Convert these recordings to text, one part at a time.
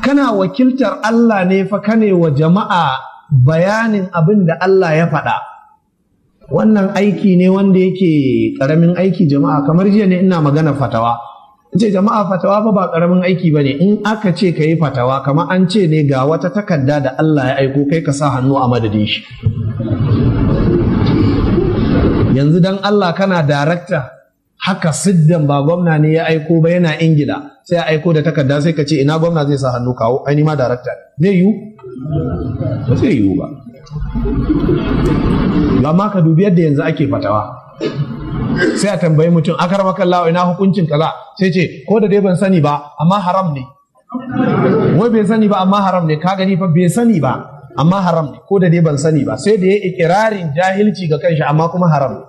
kana wakiltar Allah ne fa kane wa jama'a bayanin abin da Allah ya faɗa. Wannan aiki ne wanda yake ƙaramin aiki jama'a. Kamar jiya ne ina magana fatawa, ce jama'a fatawa fa ba ƙaramin aiki ba ne. In aka ce ka yi fatawa kamar an ce ne ga wata takarda da Allah ya aiko kai ka sa hannu a madadin shi. Yanzu dan Allah kana darakta haka siddan ba gwamna ne ya aiko ba, yana Ingila sai ya aiko da takarda sai ka ce ina gwamna zai sa hannu, kawo ai ni ma darakta. Zai yiwu? Ba zai yiwu ba. Amma ka dubi yadda yanzu ake fatawa, sai a tambayi mutum akaramakallahu ina hukuncin kaza, sai ce ko da dai ban sani ba amma haram ne. Wai bai sani ba amma haram ne. Ka gani fa bai sani ba amma haram ne, ko da dai ban sani ba, sai da ya ikirarin jahilci ga kanshi amma kuma haram.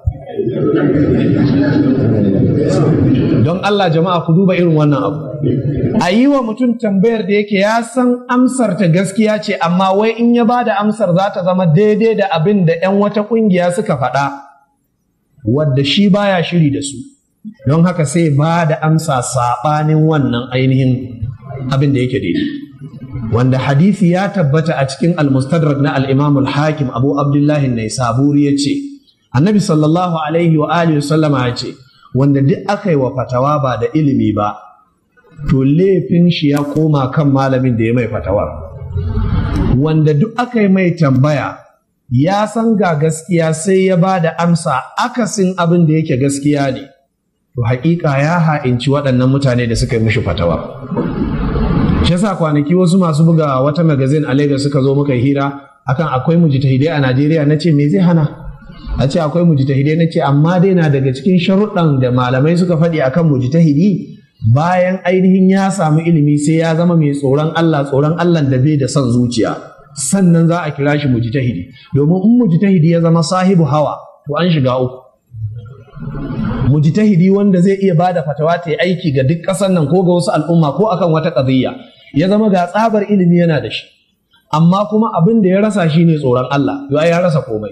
Don Allah jama'a ku duba irin wannan abu. A yi wa mutum tambayar da yake ya san amsar ta gaskiya ce, amma wai in ya bada amsar za ta zama daidai da abin da 'yan wata ƙungiya suka faɗa wadda shi baya shiri da su, don haka sai ba da amsa saɓanin wannan ainihin abin da yake daidai. Wanda hadisi ya tabbata a cikin al-mustadrak na al-imam al-hakim Abu Abdullah an-Naisaburi ya ce annabi sallallahu alaihi wa alihi sallama ya ce wanda duk aka yi wa fatawa ba da ilimi ba to laifin shi ya koma kan malamin da ya mai fatawar. Wanda duk aka yi mai tambaya ya san ga gaskiya sai ya ba da amsa akasin abin da yake gaskiya ne, to haƙiƙa ya ha'inci waɗannan mutane da suka yi mishi fatawa. Shi yasa kwanaki wasu masu buga wata magazin a Lagos suka zo muka hira akan akwai mujtahidai a Najeriya. Na ce me zai hana a ce akwai mujtahidai? Na ce amma dai na daga cikin sharuɗan da malamai suka faɗi akan mujtahidi, bayan ainihin ya samu ilimi sai ya zama mai tsoron Allah da bai da son zuciya, sannan za a kira shi mujtahidi. Domin in mujtahidi ya zama sahibu hawa to an shiga uku. Mujtahidi wanda zai iya bada fatawa ta yi aiki ga duk ƙasar nan ko ga wasu al'umma ko akan wata ƙadiyya, ya zama ga tsabar ilimi yana da shi, amma kuma abin da ya rasa shi ne tsoron Allah, ya rasa komai.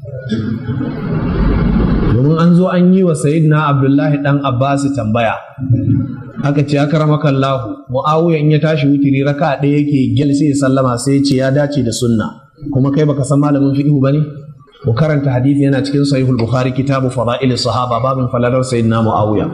Domin an zo an yi wa Sayyidina Abdullahi ɗan Abbas tambaya, aka ce akramakallahu Muawiya in ya tashi wutiri raka ɗaya yake gyal sai ya sallama, sai ya ce ya dace da sunna. Kuma kai baka san malamin fiqh bane? Ku karanta hadisi yana cikin Sahihul Bukhari kitabu Fada'il Sahaba babin falalar Sayyidina Muawiya.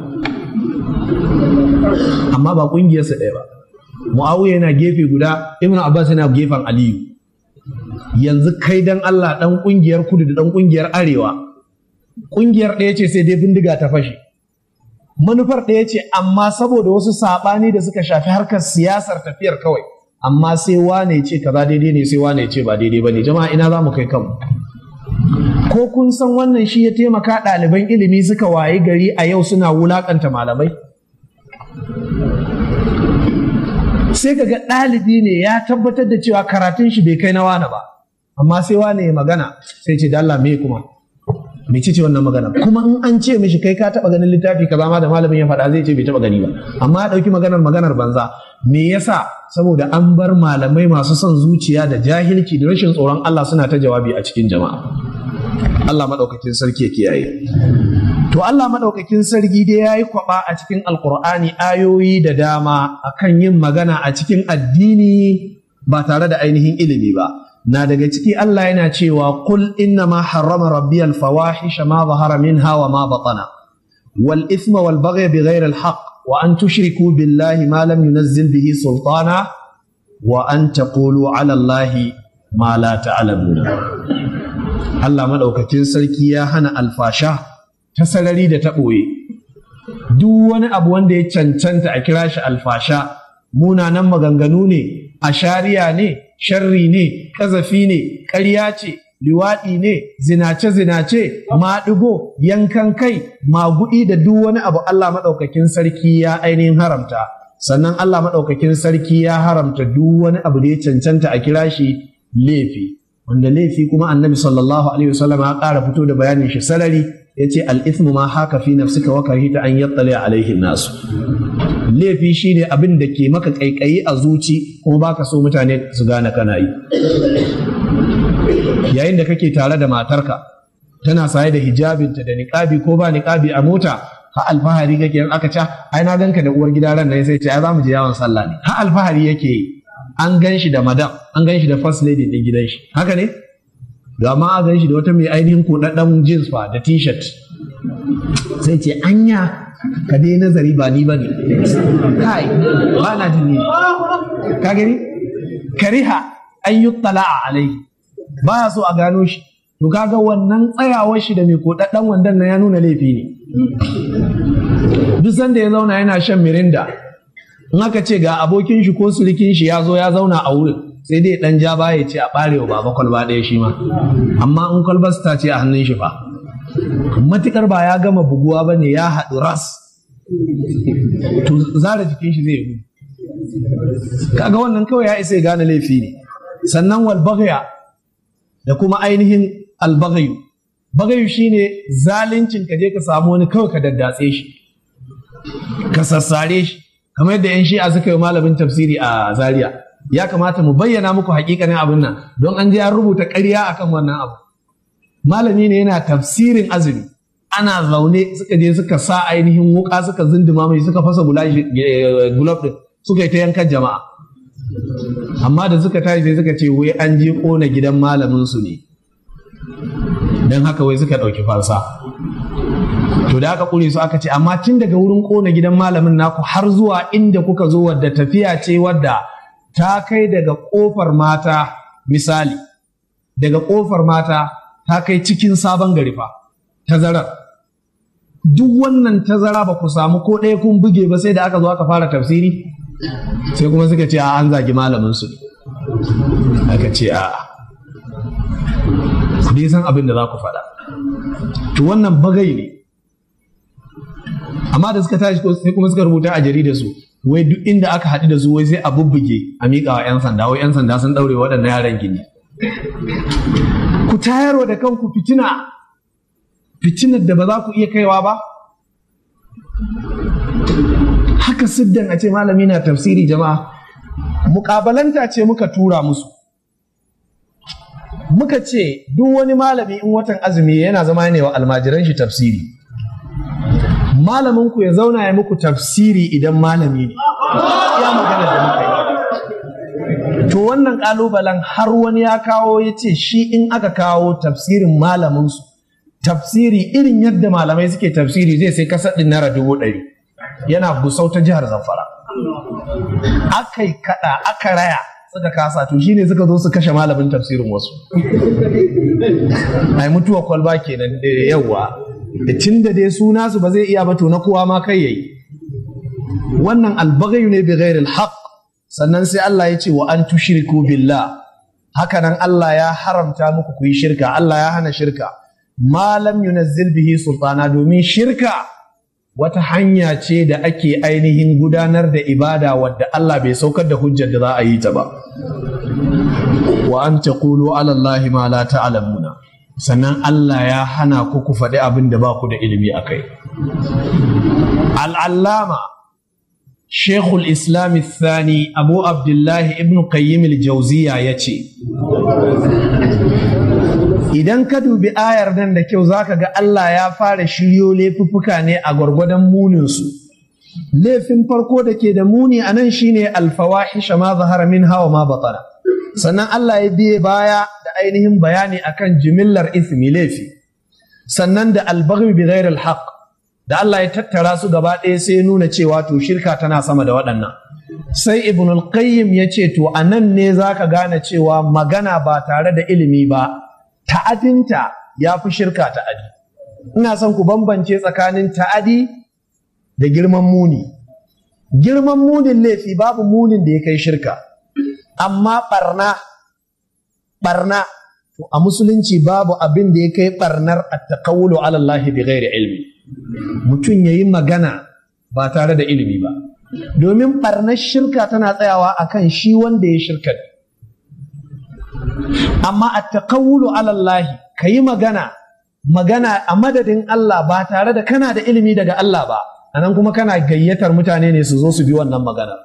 Amma ba kungiyarsa ɗaya ba. Muawiya yana gefe guda, Ibn Abbas yana gefen Aliyu. Yanzu kai dan Allah dan kungiyar kudu da dan kungiyar arewa, kungiyar ɗaya ce sai dai bindiga ta fashe, manufar ɗaya ce, amma saboda wasu saɓani da suka shafi harkar siyasar tafiyar kawai, amma sai wane ce kaza daidai ne sai wane ce ba daidai ba ne. Jama'a ina za mu kai kanmu? Ko kun san wannan shi ya taimaka ɗaliban ilimi suka wayi gari a yau suna wulaƙanta malamai? Sai kaga ɗalibi ne ya tabbatar da cewa karatun shi bai kai na wane ba, amma sai wane ya magana sai ce da Allah me kuma me ce wannan magana, kuma in an ce mishi kai ka taɓa ganin littafi kaza ma da malamin ya faɗa zai ce bai taɓa gani ba, amma ya ɗauki maganar banza. Me yasa? Saboda an bar malamai masu son zuciya da jahilci da rashin tsoron Allah suna ta jawabi a cikin jama'a. Allah maɗaukakin sarki ya kiyaye. To Allah maɗaukakin sarki dai ya yi kwaɓa a cikin Alƙur'ani ayoyi da dama akan yin magana a cikin addini ba tare da ainihin ilimi ba. Na daga ciki Allah yana cewa qul inna ma harrama rabbi al-fawahisha ma zahara minha wa ma batana wal ithma wal baghy bighayri al-haqq wa an tushriku billahi ma lam yunazzil bihi sultana wa an taqulu ala Allahi ma la ta'lamuna. Allah maɗaukakin sarki ya hana alfasha ta sarari da ta ɓoye. Duk wani abu wanda ya cancanta a kira shi alfasha, munanan maganganu ne, ashariya ne, sharri ne, ƙazafi ne, ƙarya ce, liwaɗi ne, zinace-zinace, maɗigo, yankan kai, maguɗi da duk wani abu Allah maɗaukakin sarki ya ainihin haramta. Sannan Allah maɗaukakin sarki ya haramta duk wani abu da ya cancanta a kira shi laifi. Wanda laifi kuma annabi sallallahu alaihi wasallam ya ƙara fito da bayanin shi sarari, ya ce al'ithmu ma haka fi nafsika wa karhita an yattali alaihi nasu. Laifi shine abin da ke maka ƙaiƙayi a zuci kuma baka so mutane su gane kana yi. Yayin da kake tare da matarka tana saye da hijabinta da niƙabi ko ba niƙabi a mota, ha alfahari kake, in aka ce ai na ganka da uwar gida ran nan sai ce ai za mu je yawon sallah ne, ha alfahari yake yi. an gan shi da madam, an gan shi da first lady ɗin gidan shi, haka ne? Ga ma a gan shi da wata mai ainihin kuɗaɗɗen jeans fa da t-shirt, sai ce anya ka dai nazari ba ni ba ne, kai ba na jin ne, ka gani? Kariha an yi tala'a alai, ba so a gano shi, to kaga wannan tsayawar shi da mai kuɗaɗɗen wandan na ya nuna laifi ne. Duk sanda ya zauna yana shan mirinda, in aka ce ga abokin shi ko surikin shi ya zo ya zauna a wurin, sai dai dan ja baya ce a ɓarewa baba kwalba ɗaya shi ma, amma in kwalbar ta ce a hannun shi fa, matukar ba ya gama buguwa ba ne ya haɗu ras, to zara jikin shi zai yi. Kaga wannan kawai ya isa ya gane laifi ne. Sannan wal bagaya da kuma ainihin albagayu, bagayu shine zalincin ka je ka samu wani kawai ka daddatse shi, ka sassare shi, kamar yadda 'yan shi'a suka yi malamin tafsiri a Zaria. Ya kamata mu bayyana muku hakikanin abin nan don an je an rubuta ƙarya akan wannan abu. Malami ne yana tafsirin azumi, ana zaune suka je suka sa ainihin wuka suka zinduma mai suka fasa gulab din suka yi ta yankan jama'a. Amma da suka tashi sai suka ce wai an je kona gidan malamin su ne, don haka wai suka ɗauki fansa. To da aka ƙure su aka ce amma tun daga wurin ƙona gidan malamin naku har zuwa inda kuka zo wadda tafiya ce wadda ta kai daga ƙofar mata, misali daga ƙofar mata ta kai cikin sabon gari fa tazarar, duk wannan tazara ba ku samu ko ɗaya kun buge ba sai da aka zo aka fara tafsiri, sai kuma suka ce a an zagi malamin su, aka ce a ku dai san abin da za ku faɗa. To wannan bagai ne. Amma da suka tashi sai kuma suka rubuta a jaridar su wai duk inda aka haɗu da su wai sai a bubbuge a miƙa wa 'yan sanda, wai 'yan sanda sun ɗaure waɗannan yaran gini. Ku tayarwa da kanku fitinar da ba za ku iya kaiwa ba. Haka siddan a ce malami na tafsiri jama'a, muƙabalanta ce muka tura musu. Muka ce duk wani malami in watan azumi yana zama ne wa almajiran shi tafsiri. Malamin ku ya zauna ya muku tafsiri idan malami ne. Ya magana da muka yi. To wannan kalubalen har wani ya kawo ya ce shi in aka kawo tafsirin malamin su, tafsiri irin yadda malamai suke tafsiri zai sai kasar ɗin naira 100,000. Yana Gusau ta jihar Zamfara. Aka yi kaɗa aka raya suka kasa, to shine suka zo su kashe malamin tafsirin wasu. Ai mutuwa kwalba kenan yawa. Da tun da dai suna su ba zai iya ba to na kowa ma kai yayi. Wannan albaghayu ne bi ghairil haqq. Sannan sai Allah ya ce wa an tushriku billah. Hakanan Allah ya haramta muku ku yi shirka, Allah ya hana shirka. Ma lam yunazzil bihi sultana, domin shirka wata hanya ce da ake ainihin gudanar da ibada wadda Allah bai saukar da hujjar da za a yi ta ba. Wa an taqulu ala Allahi ma la ta'lamuna. Sannan Allah ya hana ku ku faɗi abin da ba ku da ilimi a kai. Al'allama Sheikhul Islam Thani Abu Abdullahi Ibn Qayyim al-Jawziya ya ce, idan ka dubi ayar nan da kyau za ka ga Allah ya fara shiryo laifuffuka ne a gwargwadon muninsu. Laifin farko da ke da muni a nan shine alfawahisha ma zahara min hawa ma batana. Sannan Allah ya biye baya da ainihin bayani akan jimillar ismi laifi. Sannan da albaghi bi ghairil haqq, da Allah ya tattara su gaba ɗaya sai ya nuna cewa to shirka tana sama da waɗannan. Sai Ibn al-Qayyim ya ce to a nan ne za ka gane cewa magana ba tare da ilimi ba ta'adinta ya fi shirka ta'adi. Ina son ku bambance tsakanin ta'adi da girman muni. Girman munin laifi babu munin da ya kai shirka, amma barna to a musulunci babu abin da ya kai barnar at-taqawulu ala Allah bi ghairi ilmi. Mutum yayi magana ba tare da ilimi ba, domin barnar shirka tana tsayawa akan shi wanda ya shirka. Amma at-taqawulu ala Allah, kayi magana a madadin Allah ba tare da kana da ilimi daga Allah ba, anan kuma kana gayyatar mutane ne su zo su bi wannan magana.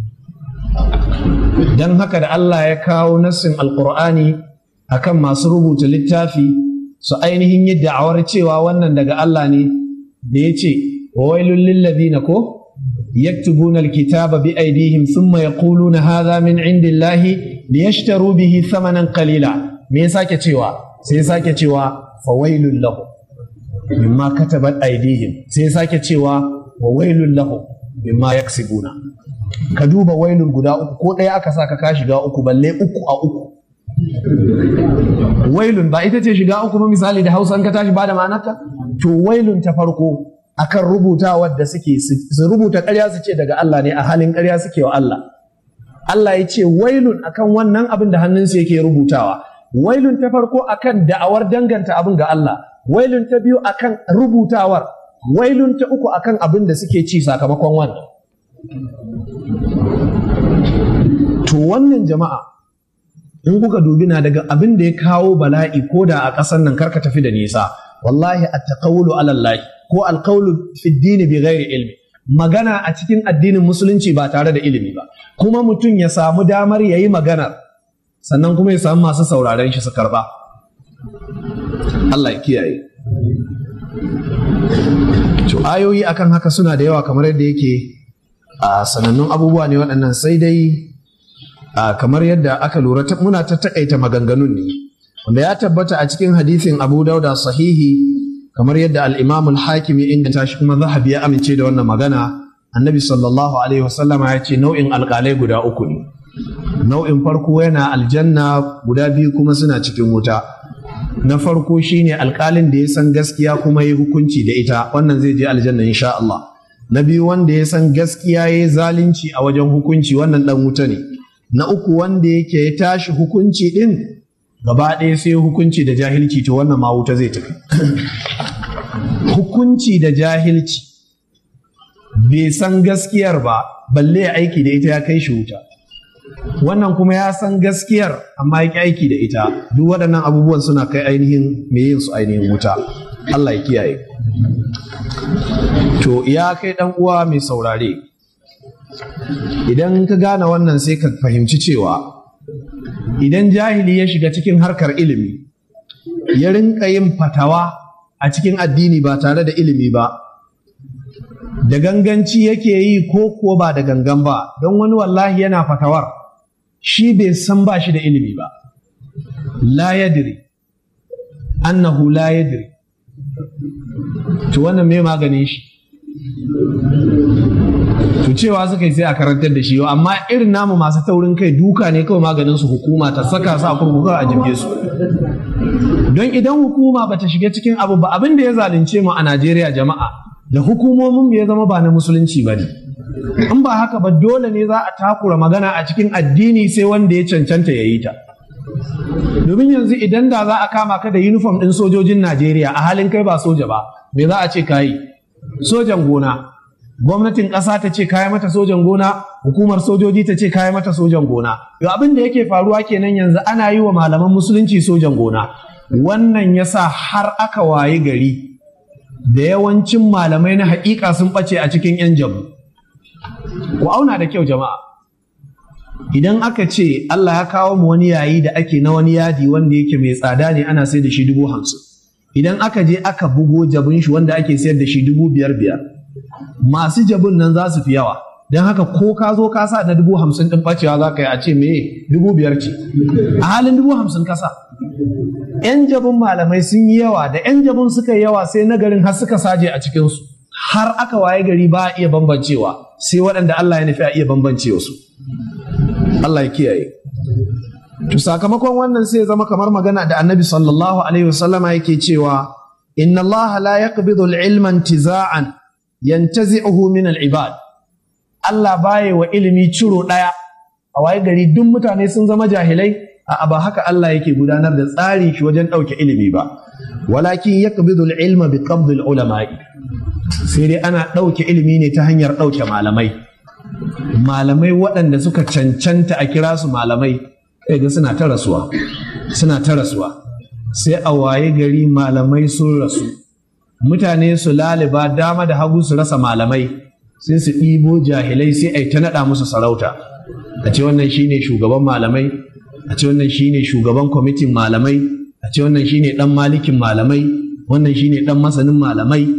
Dan haka da Allah ya kawo nassin alqur'ani akan masu rubuta littafi su ainihin yi da'awar cewa wannan daga Allah ne, da ya ce wailul lil ladina ko yaktubuna alkitaba bi aydihim thumma yaquluna hadha min indillahi liyashtaru bihi thamanan qalila. Me sake cewa? Sai sake cewa fawailul lahum mimma katabat aydihim. Sai sake cewa wa wailul lahum mimma yaksibuna. Ka duba wailul guda uku, ko ɗaya aka saka ka shiga uku, balle uku a uku. Wailun ba ita ce shiga uku ba misali da Hausa ka tashi ba da ma'anarta? To wailun ta farko akan rubutawar da suke su rubuta ƙarya su ce daga Allah ne, a halin ƙarya suke wa Allah. Allah ya ce wailun akan wannan abin da hannunsu yake rubutawa. Wailun ta farko akan da'awar danganta abin ga Allah. Wailun ta biyu akan rubutawar. Wailun ta uku akan abin da suke ci sakamakon wannan. To wannan jama'a, in kuka dubi na daga abin da ya kawo bala'i ko da a ƙasar nan karka tafi da nisa, wallahi at-taqawulu ala Allah ko al-qawlu fi ad-din bi ghairi ilmi, magana a cikin addinin musulunci ba tare da ilimi ba, kuma mutum ya samu damar yayi maganar sannan kuma ya samu masu sauraren shi su karba. Allah ya kiyaye. To ayoyi akan haka suna da yawa kamar yadda yake a sanannun abubuwa ne waɗannan, sai dai kamar yadda aka lura muna ta takaita maganganun ne, wanda ya tabbata a cikin hadisin Abu Dauda sahihi kamar yadda al-Imam al-Hakim ya inganta shi kuma Zahabi ya amince da wannan magana. Annabi sallallahu alaihi wasallama ya ce nau'in alƙalai guda uku ne. Nau'in farko yana aljanna, guda biyu kuma suna cikin wuta. Na farko shine alƙalin da ya san gaskiya kuma ya hukunci da ita, wannan zai je aljanna insha Allah. Na biyu wanda ya san gaskiya ya zalunci a wajen hukunci, wannan dan wuta ne. Na uku wanda yake ya tashi hukunci din gaba ɗaya sai hukunci da jahilci, to wannan ma wuta zai tafi. Hukunci da jahilci, bai san gaskiyar ba balle ya aiki da ita, ya kai shi wuta. Wannan kuma ya san gaskiyar amma ya ƙi aiki da ita. Duk waɗannan abubuwan suna kai ainihin mai yin su ainihin wuta. Allah ya kiyaye. To ya kai ɗan uwa mai saurare, idan ka gane wannan sai ka fahimci cewa idan jahili ya shiga cikin harkar ilimi ya rinka yin fatawa a cikin addini ba tare da ilimi ba, da ganganci yake yi ko kuwa ba da gangan ba, don wani wallahi yana fatawar shi bai san ba shi da ilimi ba. La yadri annahu la yadri, to wannan me maganin shi? To cewa suka yi sai a karantar da shi, amma irin namu masu taurin kai duka ne kawai maganin su, hukuma ta saka su a kurkuku a jirge su. Don idan hukuma bata shiga cikin abu ba, abin da ya zalunce mu a Najeriya jama'a, da hukumomin mu ya zama ba na musulunci ba ne. In ba haka ba dole ne za a takura magana a cikin addini sai wanda ya cancanta ya yi ta. Domin yanzu idan da za a kama ka da uniform ɗin sojojin Najeriya a halin kai ba soja ba, me za a ce ka yi? Sojan gona. Gwamnatin ƙasa ta ce kayi mata sojan gona, hukumar sojoji ta ce kayi mata sojan gona. Yau abin da yake faruwa kenan yanzu ana yi wa malaman musulunci sojan gona. Wannan yasa har aka waye gari da yawancin malamai na haƙiƙa sun ɓace a cikin 'yan jabu. Ku auna da kyau jama'a. Idan aka ce Allah ya kawo mu wani yayi da ake na wani yadi wanda yake mai tsada ne, ana sayar da shi 50,000. Idan aka je aka bugo jabun shi wanda ake sayar da shi 5,500, masu jabun nan za su fi yawa. Don haka ko ka zo ka sa na 50,000 ɗin ɓacewa za ka yi a ce me 5,000 ce, a halin 50,000 kasa. 'Yan jabun malamai sun yi yawa, da 'yan jabun suka yi yawa sai nagarin har suka saje a cikinsu, har aka waye gari ba a iya bambancewa, sai waɗanda Allah ya nufi a iya bambancewa su. Allah ya kiyaye. To sakamakon wannan sai ya zama kamar magana da Annabi sallallahu alaihi wasallama yake cewa inna Allah la yaqbidu al-ilma intiza'an yantazi'uhu min al-ibad. Allah baya wa ilimi ciro daya a waye gari duk mutane sun zama jahilai, a ba haka Allah yake gudanar da tsari shi wajen dauke ilimi ba. Walakin yaqbidu al-ilma bi qabd al-ulama'i. Sai dai ana dauke ilimi ne ta hanyar dauke malamai. Malamai waɗanda suka cancanta a kira su malamai, kai ga suna ta rasuwa. Sai a waye gari malamai sun rasu. Mutane su laliba dama da hagu su rasa malamai, sai su ɗibo jahilai sai ai ta naɗa musu sarauta. A ce wannan shine shugaban malamai, a ce wannan shine shugaban kwamitin malamai, a ce wannan shine ɗan malikin malamai, wannan shine ɗan masanin malamai.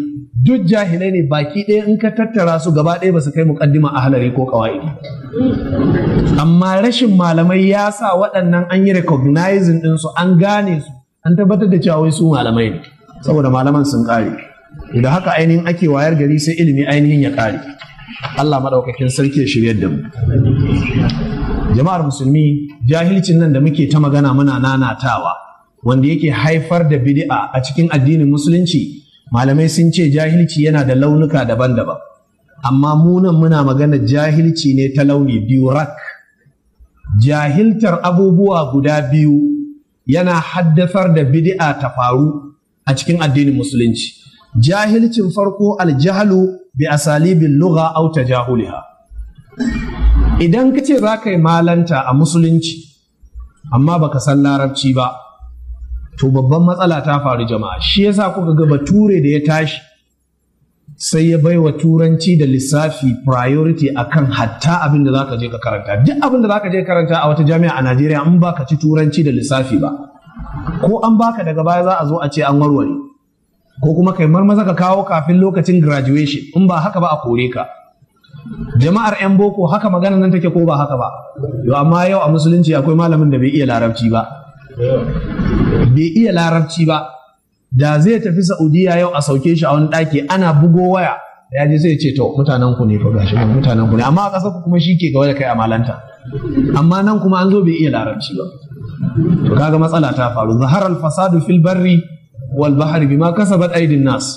duk jahilai ne baki ɗaya in ka tattara su gaba ɗaya ba su kai muƙaddima ahlari ko qawaidi. Amma rashin malamai ya sa waɗannan an yi recognizing ɗinsu, an gane su, an tabbatar da cewa wai su malamai ne saboda malaman sun ƙare. Da haka ainihin ake wayar gari sai ilimi ainihin ya ƙare. Allah maɗaukakin sarki ya shiryar da mu. Jama'ar musulmi, jahilcin nan da muke ta magana muna nanatawa wanda yake haifar da bid'a a cikin addinin musulunci, malamai sun ce jahilci yana da launuka daban-daban, amma munan muna magana jahilci ne ta launi biyu rak. Jahiltar abubuwa guda biyu yana haddafar da bid'a ta faru a cikin addinin musulunci. Jahilcin farko aljahlu bi asalibin lugha aw tajahuliha. Idan ka ce za ka yi malanta a musulunci amma baka san larabci ba, to babban matsala ta faru jama'a. Shi yasa kuka ga bature da ya tashi sai ya baiwa turanci da lissafi priority akan hatta abin da zaka je ka karanta. Duk abin da zaka je karanta a wata jami'a a Najeriya in baka ci turanci da lissafi ba, ko an baka daga baya za a zo a ce an warware, ko kuma kai marmaza ka kawo kafin lokacin graduation, in ba haka ba a kore ka. Jama'ar 'yan boko haka magana nan take ko ba haka ba? Yo, amma yau a musulunci akwai malamin da bai iya larabci ba. Bai iya larabci ba. Da zai tafi Saudiya yau a sauke shi a wani ɗaki ana bugo waya da ya je sai ce to mutanen ku ne fa gashi mutanen ku ne, amma a ƙasar ku kuma shi ke gaba da kai a malanta. Amma nan kuma an zo bai iya larabci ba. To kaga matsala ta faru. Zahara al-fasadu fil barri wal bahri bima kasabat aydin nas.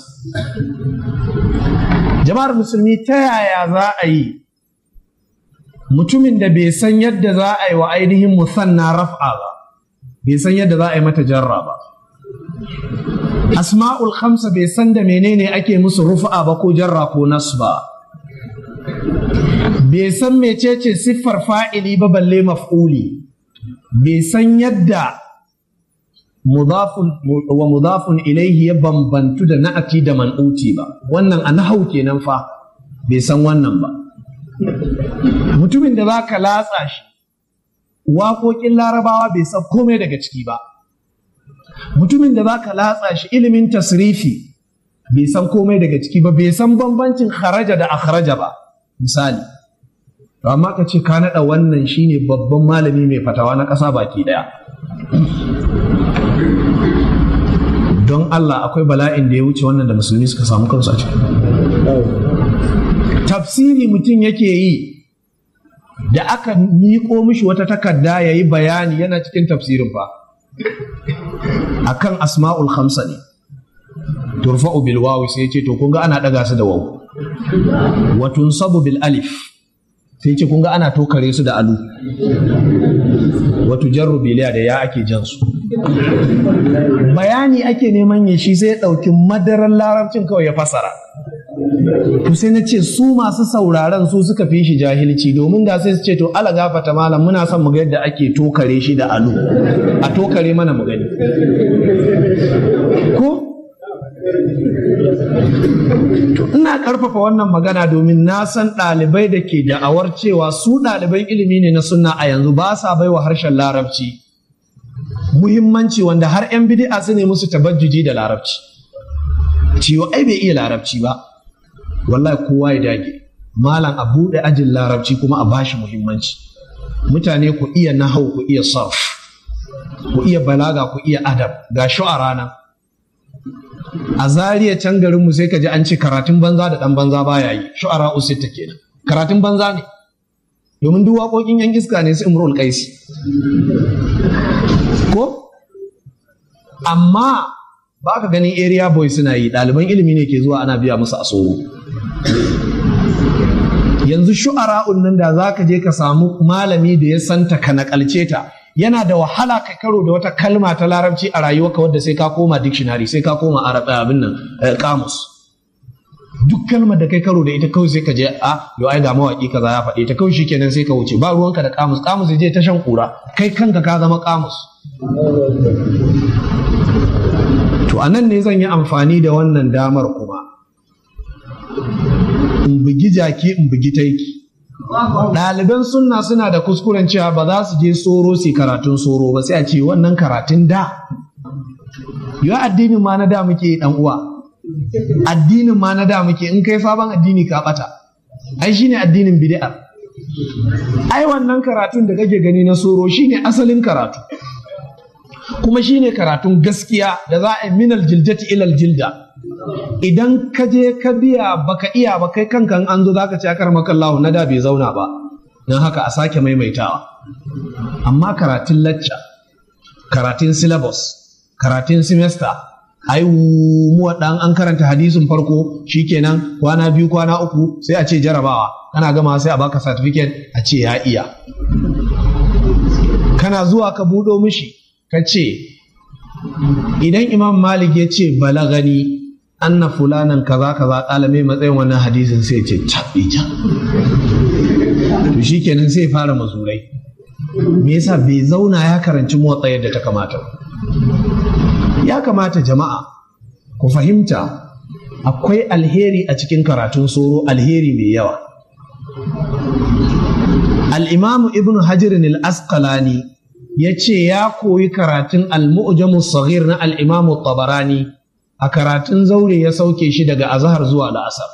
Jama'ar musulmi, ta yaya za a yi mutumin da bai san yadda za a yi wa ainihin musanna raf'a ba, bai san yadda za a yi mata jarra ba, asma'ul khamsa bai san da menene ake musu rufa ba ko jarra ko nasba, bai san mecece siffar fa'ili ba balle maf'uli, bai san yadda mudafun wa mudafun ilaihi ya bambantu da na'ati da man'uti ba. Wannan a nahau kenan fa bai san wannan ba. Mutumin da zaka latsa shi waƙoƙin larabawa bai san komai daga ciki ba. Mutumin da zaka latsa shi ilimin tasrifi bai san komai daga ciki ba, bai san bambancin kharaja da akhraja ba misali. To amma ka ce ka naɗa wannan shine babban malami mai fatawa na ƙasa baki ɗaya. Don Allah, akwai bala'in da ya wuce wannan da musulmi suka samu kansu a ciki. Tafsiri mutum yake yi da aka miƙo mishi wata takarda ya yi bayani, yana cikin tafsirin fa akan asma'ul khamsa ne, turfa'u bil wawi sai ce to kun ga ana ɗaga su da wawu, wa tunsabu bil alif sai ce kun ga ana tokare su da alu, wa tujarru bil ya da ya ake jan su. Bayani ake neman ya shi sai ya ɗauki madarar larabcin kawai ya fasara. To sai na ce su masu sauraron su suka fi shi jahilci, domin da sai su ce to ala gafata malam muna son mu ga yadda ake tokare shi da alu, a tokare mana mu gani ko. To ina karfafa wannan magana domin na san ɗalibai da ke da'awar cewa su ɗaliban ilimi ne na sunna a yanzu ba sa baiwa harshen larabci muhimmanci, wanda har 'yan bid'a su ne musu tabajjuji da larabci. Ciwo ai bai iya larabci ba. Wallahi kowa ya dage. Malam a buɗe ajin larabci kuma a bashi muhimmanci. Mutane ku iya nahau, ku iya sarf, ku iya balaga, ku iya adab. Ga shu'ara nan. A Zariya can garinmu sai ka ji an ce karatun banza da ɗan banza baya yi. Shu'ara usitta kenan. Karatun banza ne. Domin duk waƙoƙin 'yan iska ne su Imrul Qaisi. Ko? Amma ba ka ganin area boy suna yi, ɗaliban ilimi ne ke zuwa ana biya musu a tsoro. Yanzu shu'ara'un nan da za ka je ka samu malami da ya santa ka naƙalce ta, yana da wahala ka karo da wata kalma ta larabci a rayuwarka wadda sai ka koma dictionary, sai ka koma abin nan kamus. Duk kalmar da kai karo da ita kawai sai ka je yau ai ga mawaƙi kaza ya faɗi ta kawai shikenan sai ka wuce, ba ruwanka da kamus ya je ta shan kura, kai kanka ka zama kamus. To anan ne zan yi amfani da wannan damar kuma in bugi jaki in bugi taiki. Ɗaliban sunna suna da kuskuren cewa ba za su je soro su karatun soro ba, sai a ce wannan karatun da. Yau addinin ma na da muke ɗan uwa. addinin ma na da muke, in kai sabon addini ka bata, ai shine addinin bid'a. Ai wannan karatun da kake gani na soro shine asalin karatu, kuma shine karatun gaskiya da za a yi minal jildati ilal jilda. Idan ka je ka biya baka iya ba kai kanka an zo zaka ci akar makallahu na da bai zauna ba, don haka a sake maimaitawa. Amma karatun lacca, karatun syllabus, karatun semester, ai mu dan an karanta hadisin farko shikenan kwana 2 kwana 3 sai a ce jarabawa, kana gama sai a baka certificate a ce ya iya. Kana zuwa ka buɗo mishi ka ce idan Imam Malik ya ce balagani anna fulanan kaza kaza kalame matsayin wannan hadisin sai ce tabija, to shikenan sai fara mazurai. Me yasa bai zauna ya karanci motsa yadda ta kamata? Ya kamata jama'a ku fahimta akwai alheri a cikin karatun soro, alheri mai yawa. Al-Imam Ibn Hajar al-Asqalani ya ce ya koyi karatun al-Mu'jamus Saghir na al-Imam Tabarani a karatun zaure ya sauke shi daga azhar zuwa la'asar.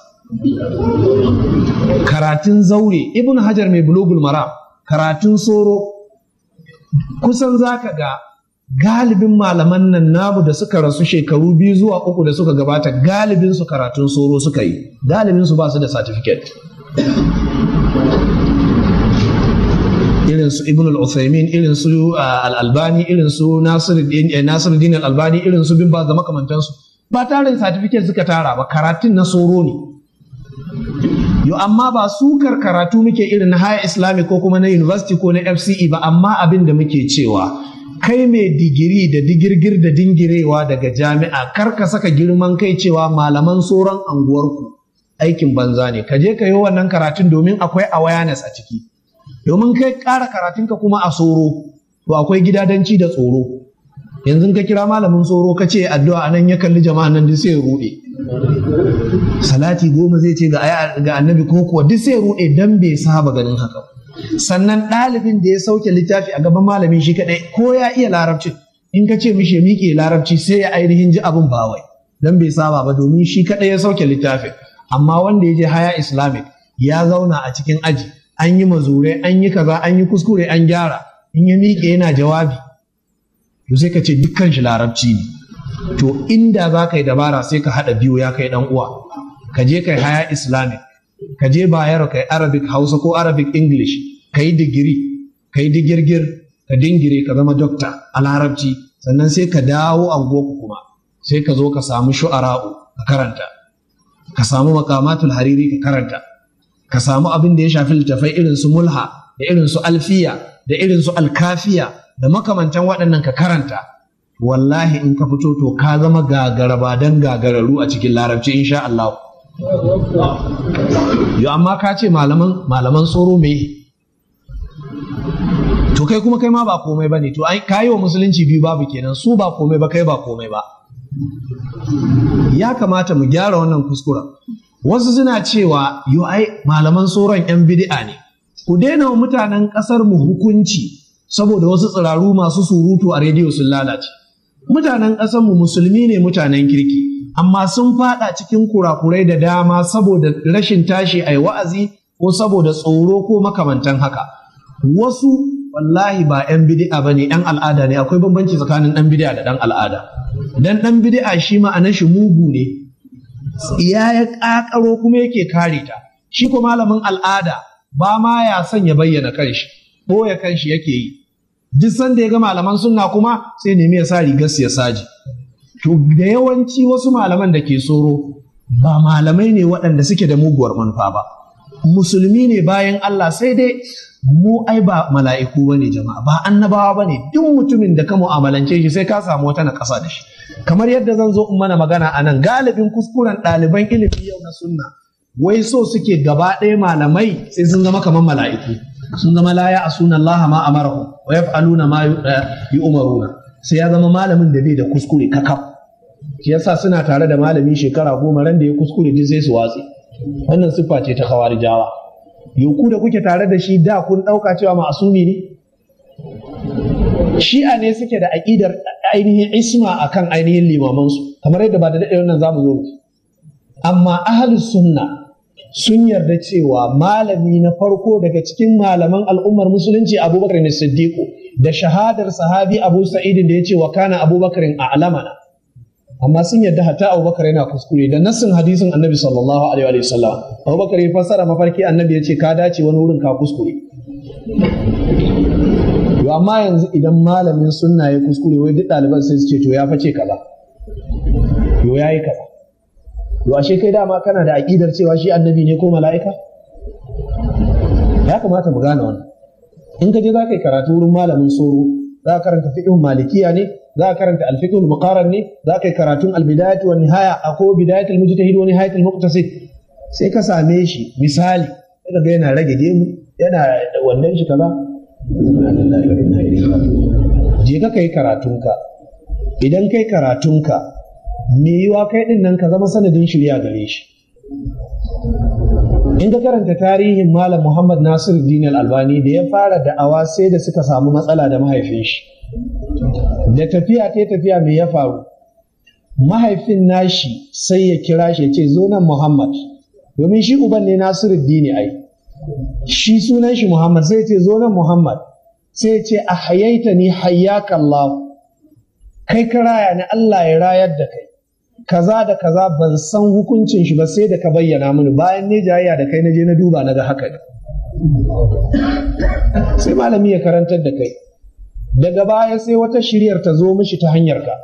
Karatun zaure Ibn Hajar mai Bulugul Maram, karatun soro kusan zaka ga galibin malaman nan namu da suka rasu shekaru 2 zuwa 3 da suka gabata, galibin su karatun soro suka yi, galibin su ba su da certificate. Irin su Ibn al-Uthaymin, irin su al-Albani, irin su Nasiruddin al-Albani, irin su Bin Baz da makamantansu, ba tarin certificate suka tara ba, karatun na soro ne. Yo amma ba sukar karatu muke irin na higher islamic ko kuma na university ko na FCE ba, amma abin da muke cewa kai mai digiri da digirgir da dingirewa daga jami'a kar ka saka girman kai cewa malaman soron anguwarku aikin banza ne. Ka je ka yi wannan karatun domin akwai awareness a ciki, domin kai ƙara karatunka kuma a soro to akwai gidadanci da tsoro. Yanzu ka kira malamin soro ka ce addu'a anan ya kalli jama'a nan duk sai ya rude, salati 10 zai ce ga annabi ko kuwa duk sai ya rude dan bai saba ganin haka. Sannan ɗalibin da ya sauke littafi a gaban malamin shi kaɗai ko ya iya larabci, in ka ce mishi miƙe larabci sai ya ainihin ji abin ba wai dan bai saba ba, domin shi kaɗai ya sauke littafin. Amma wanda ya je haya islamic ya zauna a cikin aji, an yi mazurai, an yi kaza, an yi kuskure, an gyara, in ya miƙe yana jawabi to sai ka ce dukkan shi larabci ne. To inda za ka yi dabara sai ka haɗa biyu ya kai ɗan uwa, ka je kai haya islamic, ka je Bayero kai Arabic Hausa ko Arabic English, ka yi digiri, ka yi digirgir, ka dingire, ka zama dokta a larabci, sannan sai ka dawo anguwarku kuma sai ka zo ka samu shu'ara'u ka karanta, ka samu makamatul hariri ka karanta, ka samu abin da ya shafi littafai irin su mulha da irin su alfiya da irin su alkafiya da makamantan waɗannan ka karanta. Wallahi in ka fito to ka zama gagaraba dan gagararu a cikin larabci insha Allah. Yo amma ka ce malaman tsoro me? To kai kuma kai ma ba komai bane, to ai kayi wa musulunci biyu babu kenan, su ba komai ba kai ba komai ba. Ya kamata mu gyara wannan kuskuren. Wasu suna cewa yo ai malaman tsoron yan bid'a ne. Ku daina wa mutanen ƙasar mu hukunci saboda wasu tsiraru masu surutu a rediyo sun lalace. Mutanen ƙasar mu musulmi ne, mutanen kirki, amma sun fada cikin kurakurai da dama saboda rashin tashi ai wa'azi ko saboda tsoro ko makamantan haka. Wasu wallahi ba 'yan bid'a bane, 'yan al'ada ne. Akwai bambanci tsakanin ɗan bid'a da ɗan al'ada. Dan ɗan bid'a shi ma'anar shi mugu ne, ya ƙaƙaro kuma yake kare ta. Shi ko malamin al'ada ba ma ya son ya bayyana kanshi, ko ya kanshi yake yi. Duk sanda ya ga malaman sunna kuma sai nemi ya sa rigar ya saji. To da yawanci wasu malaman da ke soro ba malamai ne waɗanda suke da muguwar manufa ba, musulmi ne bayan Allah, sai dai mu ai ba mala'iku bane jama'a, ba annabawa bane. Duk mutumin da ka mu'amalance shi sai ka samu wata na ƙasa da shi. Kamar yadda zan zo in mana magana a nan, galibin kuskuren ɗaliban ilimi yau na sunna wai so suke gaba ɗaya malamai sai sun zama kamar mala'iku, sun zama la ya'suna Allah ma amarahum wa yaf'aluna ma yu'maruna. Sai ya zama malamin da bai da kuskure kakaf. Shi yasa suna tare da malami shekara 10, ran da ya kuskure duk sai su watsi. Wannan siffa ce ta khawarijawa. Yoku da kuke tare da shi da kun ɗauka cewa ma'asumi ne? Shi'a ne suke da aƙidar ainihin isma akan ainihin limamansu, kamar yadda ba da daɗewar nan zamu zo. amma ahlus sunna sun yarda cewa malami na farko daga cikin malaman al'ummar musulunci Abubakar ne Siddiq da shahadar sahabi Abu Sa'id da ya ce wa kana Abubakar a'lamana, amma sun yarda hatta Abubakar yana kuskure da nassin hadisin Annabi sallallahu alaihi wa sallam. Abubakar ya fassara mafarki, Annabi ya ce ka dace wani wurin ka kuskure. Amma yanzu idan malamin sunna ya kuskure wai duk ɗaliban sai su ce to ya face kaza, yo yayi kaza. Yo ashe kai dama kana da aqidar cewa shi annabi ne ko mala'ika? Ya kamata mu gane wannan. In ka je za ka yi karatu wurin malamin soro, za ka karanta fiqhun malikiya ne, za ka karanta al-fiqhul muqarrar ne, za ka yi karatun al-bidayat wa nihaya ko bidayatul mujtahid wa nihayatul muqtasid, sai ka same shi misali daga ga yana rage gemu, yana wannan shi kaza. Je ka kai karatunka, idan kai karatunka me yiwa kai din nan ka zama sanadin shirya gare shi. In ka karanta tarihin Malam Muhammad Nasiruddin Al-Albani da ya fara da'awa sai da suka samu matsala da mahaifin shi, da tafiya me ya faru, mahaifin nashi sai ya kira shi ya ce zo nan Muhammad, domin shi uban ne Nasiruddin ai, shi sunan shi Muhammad, sai ce zo nan Muhammad, sai ce a hayaita ni hayyaka Allah, kai ka raya ni Allah ya rayar da kai, kaza da kaza ban san hukuncin shi ba sai da ka bayyana mini, bayan ne jayayya da kai na je na duba na ga haka. Sai malami ya karantar da kai, daga baya sai wata shiryar ta zo mishi ta hanyar ka.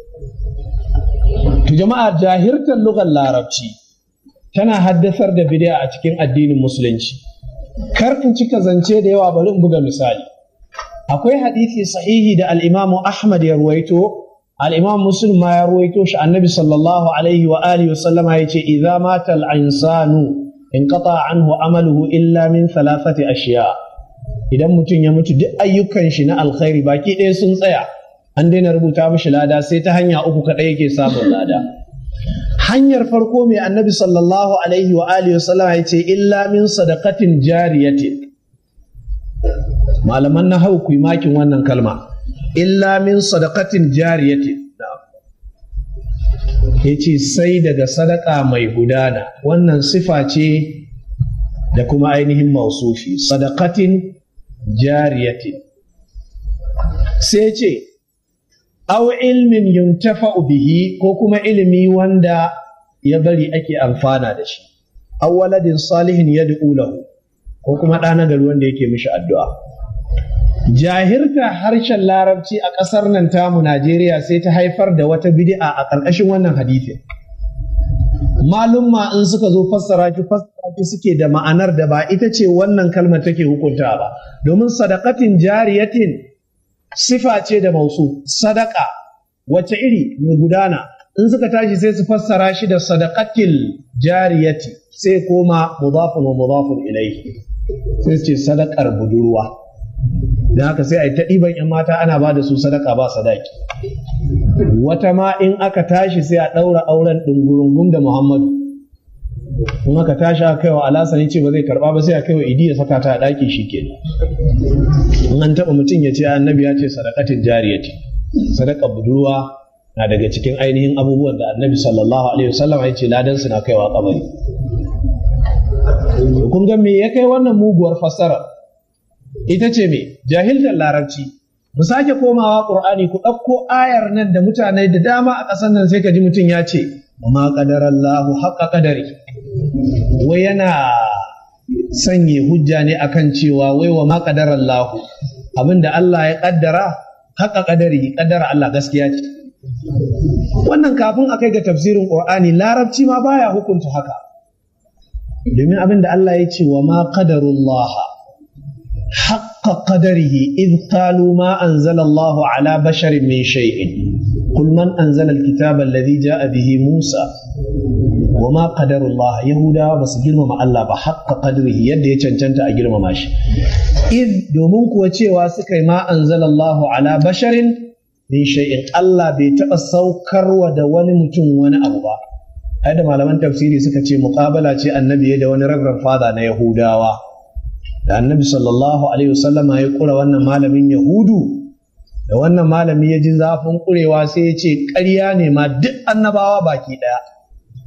To jama'a, jahirtar lugar larabci tana haddasar da bid'a a cikin addinin musulunci. Kar in cika zance da yawa, bari in buga misali. Akwai hadisi sahihi da al-Imam Ahmad ya ruwaito, al-Imam Muslim ma ya ruwaito shi, Annabi sallallahu alaihi wa alihi wasallama yace idza mata al-insanu inqata anhu amaluhu illa min thalathati ashiya. Idan mutum ya mutu duk ayyukan shi na alkhairi baki ɗaya sun tsaya, an daina rubuta mishi lada, sai ta hanya uku kaɗai yake samun lada. Hanyar farko mai Annabi sallallahu alaihi wa alihi wasallama yace illa min sadaqatin jariyatin. Malaman nahwu ku yi makin wannan kalma, illa min sadaqatin jariyatin, yace sai daga sadaka mai gudana. Wannan sifa ce da kuma ainihin mausufi, sadaqatin jariyatin. Sai ce aw ilmin yuntafa'u bihi, ko kuma ilimi wanda ya bari ake amfana da shi, aw waladin salihin yad'u lahu, ko kuma ɗa nagari wanda yake mishi addu'a. Jahirta harshen larabci a ƙasar nan tamu Najeriya sai ta haifar da wata bid'a a ƙarƙashin wannan hadisin. Malumma in suka zo fassara ki suke da ma'anar da ba ita ce wannan kalmar take hukunta ba, domin sadaqatin jariyatin sifa ce da mausu, sadaka wace iri mai gudana, in suka tashi sai su fassara shi da sadaqatil jariyati, sai koma mudafun wa mudafun ilayhi, sai su ce sadakar budurwa. Da haka sai a yi ta ɗiban 'yan mata ana ba da su sadaka ba sadaki. Wata ma in aka tashi sai a ɗaura auren ɗungurungun da Muhammadu, in aka tashi aka kaiwa Alasani ce ba zai karɓa ba, sai a kaiwa Idi ya saka ta a ɗaki shi ke. In an taɓa mutum ya ce annabi ya ce sadakatin jariyati, sadaka budurwa na daga cikin ainihin abubuwan da annabi sallallahu alaihi wasallam ya ce ladan su na kaiwa kabari. Kun ga me ya kai wannan muguwar fassara? Ita ce me? Jahiltar larabci. Mu sake komawa Qur'ani, ku ɗauko ayar nan da mutane da dama a ƙasar nan sai ka ji mutum ya ce ma qadarallahu haqqa qadari, wai yana sanye hujja ne akan cewa wai wa ma qadarallahu, abinda Allah ya kaddara haqqa qadari, kaddara Allah gaskiya ce. Wannan kafin a kai ga tafsirin Qur'ani, larabci ma baya hukunta haka, domin abinda Allah ya ce wa ma qadarullaha haqqa qadarihi id qalu ma anzala Allahu ala basharin min shay'in qul man anzala alkitaba alladhi ja'a bihi Musa wa ma qadarullah. Yahudawa ba su girmama Allah ba haqqa qadrihi, yadda ya cancanta a girmama shi. Id, domin kuwa cewa suka yi ma anzala Allahu ala basharin min shay'in, Allah bai taɓa saukarwa da wani mutum wani abu ba. Ai da malaman tafsiri suka ce muqabala ce annabi da wani reverend father na Yahudawa, da annabi sallallahu alaihi wasallama ya kura wannan malamin Yahudu, da wannan malami ya ji zafin kurewa sai ya ce ƙarya ne ma duk annabawa baki ɗaya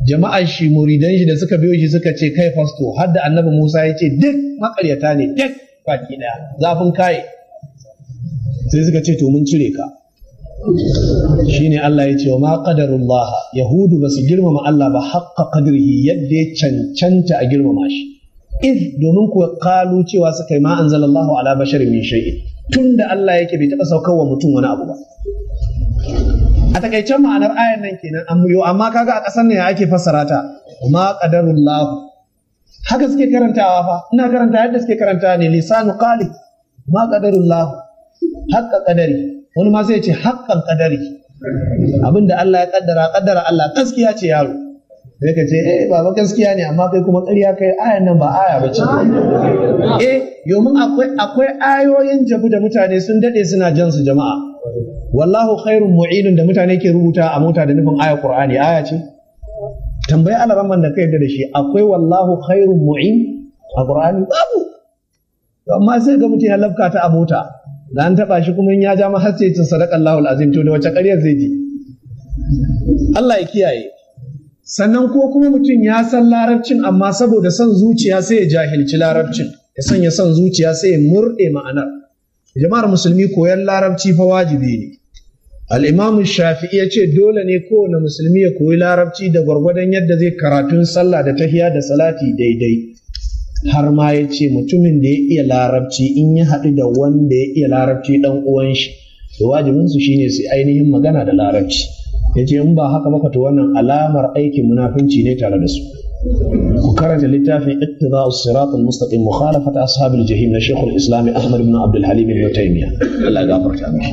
jama'ar shi muridan shi da suka biyo shi suka ce kai fasto har da annabi Musa ya ce duk makaryata ne duk baki daya zafin kai sai suka ce to mun cire ka shine Allah ya ce wa ma qadarullah yahudu basu girmama Allah ba haqqa qadrihi yadda ya cancanta a girmama shi domin kuwa kalu cewa suka yi ma anzalallahu ala basharin min shay'in tunda Allah yake bai taɓa saukar wa mutum wani abu ba a takaicen ma'anar ayan nan kenan an muyo amma kaga a ƙasar ne ake fassara ta ma qadarullah haka suke karantawa fa ina karanta yadda suke karantawa ne lisanu qali ma qadarullah haqqa qadari wani ma sai ya ce haqqan qadari abinda Allah ya kaddara Allah gaskiya ce yaro sai ka ce baba gaskiya ne amma kai kuma ƙarya kai ayan nan ba aya ba ce domin akwai ayoyin jabu da mutane sun dade suna jan su jama'a wallahu khairun mu'inun da mutane ke rubuta a mota da nufin ayar Qur'ani aya ce tambayi alaramman da kai da shi akwai wallahu khairun mu'in a Qur'ani babu amma sai ga mutum ya lafka ta a mota da an taba shi kuma in ya ja ma har sai sadaqallahu alazim to da wace ƙaryar zai ji Allah ya kiyaye sannan ko kuma mutum ya san larabcin amma saboda son zuciya sai ya jahilci larabcin ya sanya son zuciya sai ya murɗe ma'anar jama'ar musulmi koyon larabci fa wajibi ne al-imam shafi'i ya ce dole ne kowane musulmi ya koyi larabci da gwargwadon yadda zai karatun sallah da tahiya da salati daidai har ma ya ce mutumin da ya iya larabci in ya haɗu da wanda ya iya larabci ɗan uwan shi to wajibinsu shine su ainihin magana da larabci ya ce in ba haka baka to wannan alamar aikin munafinci ne tare da su ku karanta littafin ittiba'us siratal mustaqim mukhalafat ashabil jahim na Sheikhul Islam Ahmad ibn Abdul Halim ibn Taymiyyah Allah ya gafarta mishi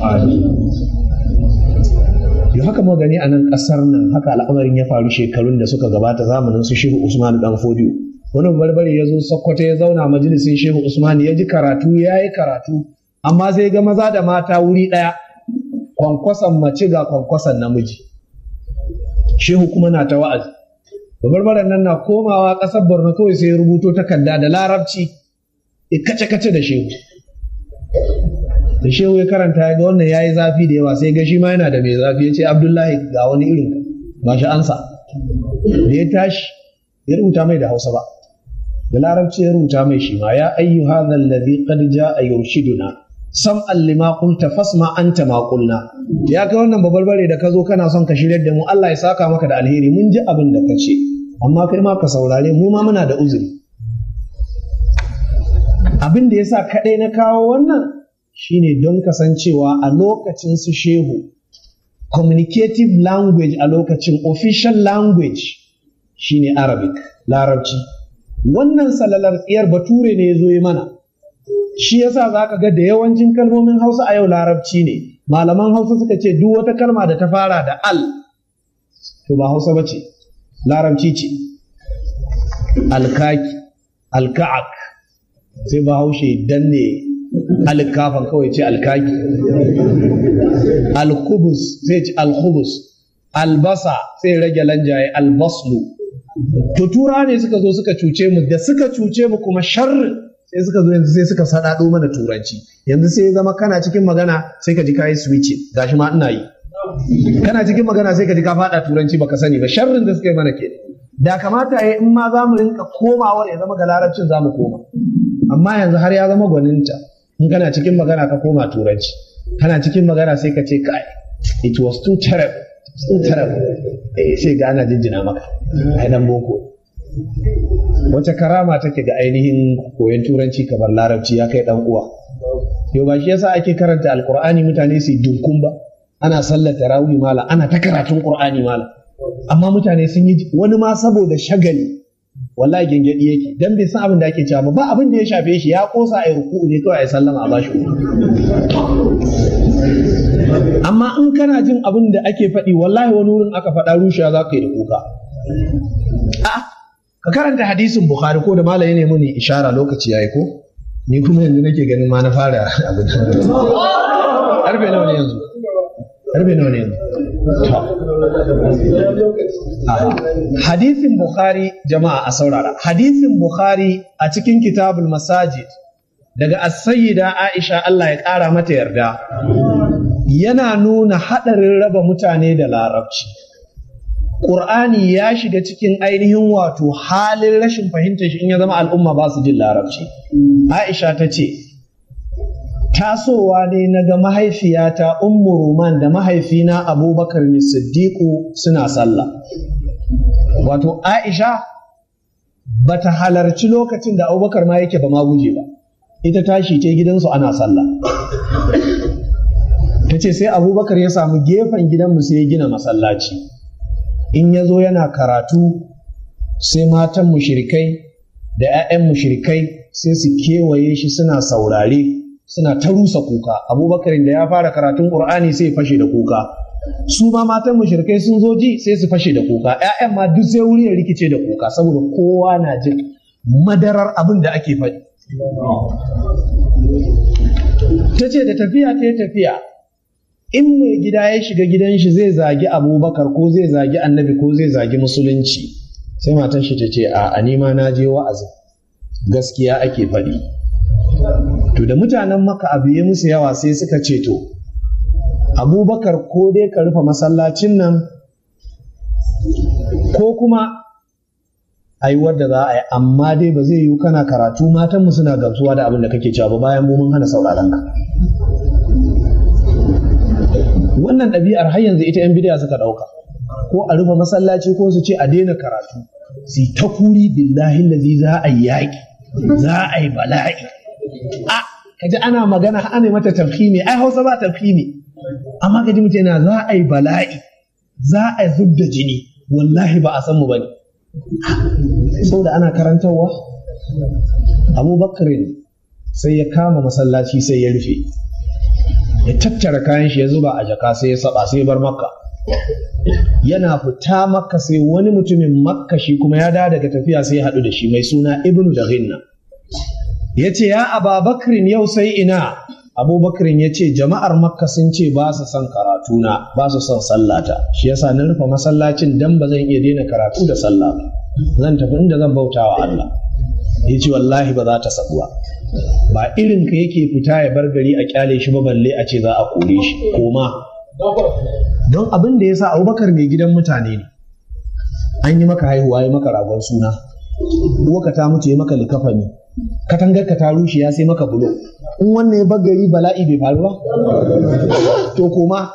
yau haka mu gani a nan kasar nan haka al'amarin ya faru shekarun da suka gabata zamanin su Shehu Usman dan Fodiyo wani barbare ya zo Sokoto ya zauna majalisin Shehu Usman ya ji karatu yayi karatu amma sai ga maza da mata wuri daya kwankwason mace ga kwankwason namiji Shehu kuma na ta wa'azi barbaren nan na komawa ƙasar Borno kawai sai ya rubuto takarda da larabci ya kace da Shehu ya karanta ya ga wannan yayi zafi da yawa sai ga shi ma yana da mai zafi ya ce Abdullahi ga wani irin ba shi ansa da ya tashi ya rubuta mai da Hausa ba da larabci ya rubuta mai shi ma ya ayyu hadha alladhi qad jaa yurshiduna sam'an lima qulta fasma anta ma qulna ya kai wannan babarbare da ka zo kana son ka shiryar da mu Allah ya saka maka da alheri mun ji abin da ka ce amma kai ma ka saurare mu ma muna da uzuri abin da yasa kadai na kawo wannan shine don kasancewa a lokacin su Shehu communicative language a lokacin official language shine Arabic larabci wannan salalar tsiyar bature ne ya zo yi mana shi yasa za ka ga da yawancin kalmomin Hausa a yau larabci ne malaman Hausa suka ce duk wata kalma da ta fara da al to ba Hausa ba ce larabci ce alkaki alka'ak sai ba haushe danne alkafan kawai ce alkaki alkubus sai ce alkubus albasa sai rage lanjaye albaslu to tura ne suka zo suka cuce mu da suka cuce mu kuma sharri sai suka zo yanzu sai suka sadado mana turanci yanzu sai ya zama kana cikin magana sai ka ji kayi switch gashi ma ina yi kana cikin magana sai ka ji ka fada turanci baka sani ba sharrin da suka yi mana kenan da kamata yayi in ma za mu rinka komawa ya zama ga larabcin za mu koma amma yanzu har ya zama gwaninta in kana cikin magana ka koma turanci kana cikin magana sai ka ce kai it was too terrible sai ga ana jinjina maka ai dan boko wace karama take ga ainihin koyon turanci kamar larabci ya kai dan uwa yau ba shi yasa ake karanta alqur'ani mutane su dunkun ba ana sallar tarawih mala ana ta karatun qur'ani mala amma mutane sun yi wani ma saboda shagali wallahi gengedi yake dan bai san abin da ake cewa ba abin da ya shafe shi ya kosa ai ruku'u ne kawai ai sallama a bashi amma in kana jin abin da ake faɗi wallahi wani wurin aka faɗa rushiya za ka yi da kuka ka karanta hadisin Bukhari ko da malaye ne muni ishara lokaci yayi ko ni kuma yanzu nake ganin ma na fara abin karfe nawa ne yanzu hadisin Bukhari jama'a a saurara hadisin Bukhari a cikin kitabul masajid daga as-sayyida Aisha Allah ya ƙara mata yarda yana nuna haɗarin raba mutane da larabci Ƙur'ani ya shiga cikin ainihin wato halin rashin fahimtar shi in ya zama al'umma ba su jin larabci. Aisha ta ce, tasowa ne na ga mahaifiyata Ummu Ruman da mahaifina Abubakar ne Siddiqu suna sallah. Wato Aisha bata halarci lokacin da Abubakar ma yake ba ma guje ba. Ita tashi ce gidansu ana sallah. Ta ce sai Abubakar ya samu gefen gidanmu sai ya gina masallaci. In ya zo yana karatu sai matan mushrikai da 'ya'yan mushrikai sai su kewaye shi suna saurare suna ta rusa kuka. Abubakar da ya fara karatun Qur'ani sai ya fashe da kuka, su ma matan mushrikai sun zo ji sai su fashe da kuka, 'ya'yan ma duk sai wuri ya rikice da kuka saboda kowa na jin madarar abin da ake faɗi. Ta ce da tafiya ta tafiya, in mai gida ya shiga gidan shi zai zagi Abubakar ko zai zagi Annabi ko zai zagi musulunci, sai matan shi ta ce a nima na je wa'azin, gaskiya ake faɗi. To da mutanen Makka abu ya musu yawa sai suka ce to Abubakar ko dai ka rufe masallacin nan ko kuma a yi wadda za a yi, amma dai ba zai yiwu kana karatu matanmu suna gamsuwa da abin da kake cewa ba bayan mu mun hana sauraron ka. Wannan ɗabi'ar har yanzu ita 'yan bidiya suka ɗauka, ko a rufe masallaci ko su ce a daina karatu, su ta kuri billahi lazi za a yi yaƙi, za a yi bala'i. Kaji ana magana ana mata tafhimi, ai Hausa ba tafhimi, amma kaji mutum yana za a yi bala'i, za a zub da jini, wallahi ba a san mu bane. Saboda ana karantarwa. Abubakar sai ya kama masallaci sai ya rufe, ya tattara kayan shi ya zuba a jaka sai ya saba sai ya bar Makka. Yana fita Makka sai wani mutumin Makka shi kuma ya dawo daga tafiya sai ya haɗu da shi mai suna Ibnu Daghinna. Ya ce ya Ababakrin yau sai ina? Abubakrin ya ce jama'ar Makka sun ce ba su son karatuna, ba su son sallata, shi yasa na rufe masallacin dan ba zan iya daina karatu da sallah ba, zan tafi inda zan bauta wa Allah. Ya ce wallahi ba za ta sabuwa, ba irin ka yake fita ya bar gari a kyale shi ba balle a ce za a kore shi, koma. Don abin da ya sa Abubakar mai gidan mutane ne, an yi maka haihuwa ya maka ragon suna, uwaka ta mutu ya maka likafani, katangar ka ta rushe ya sai maka bulo, in wannan ya bar gari bala'i bai faru ba to koma.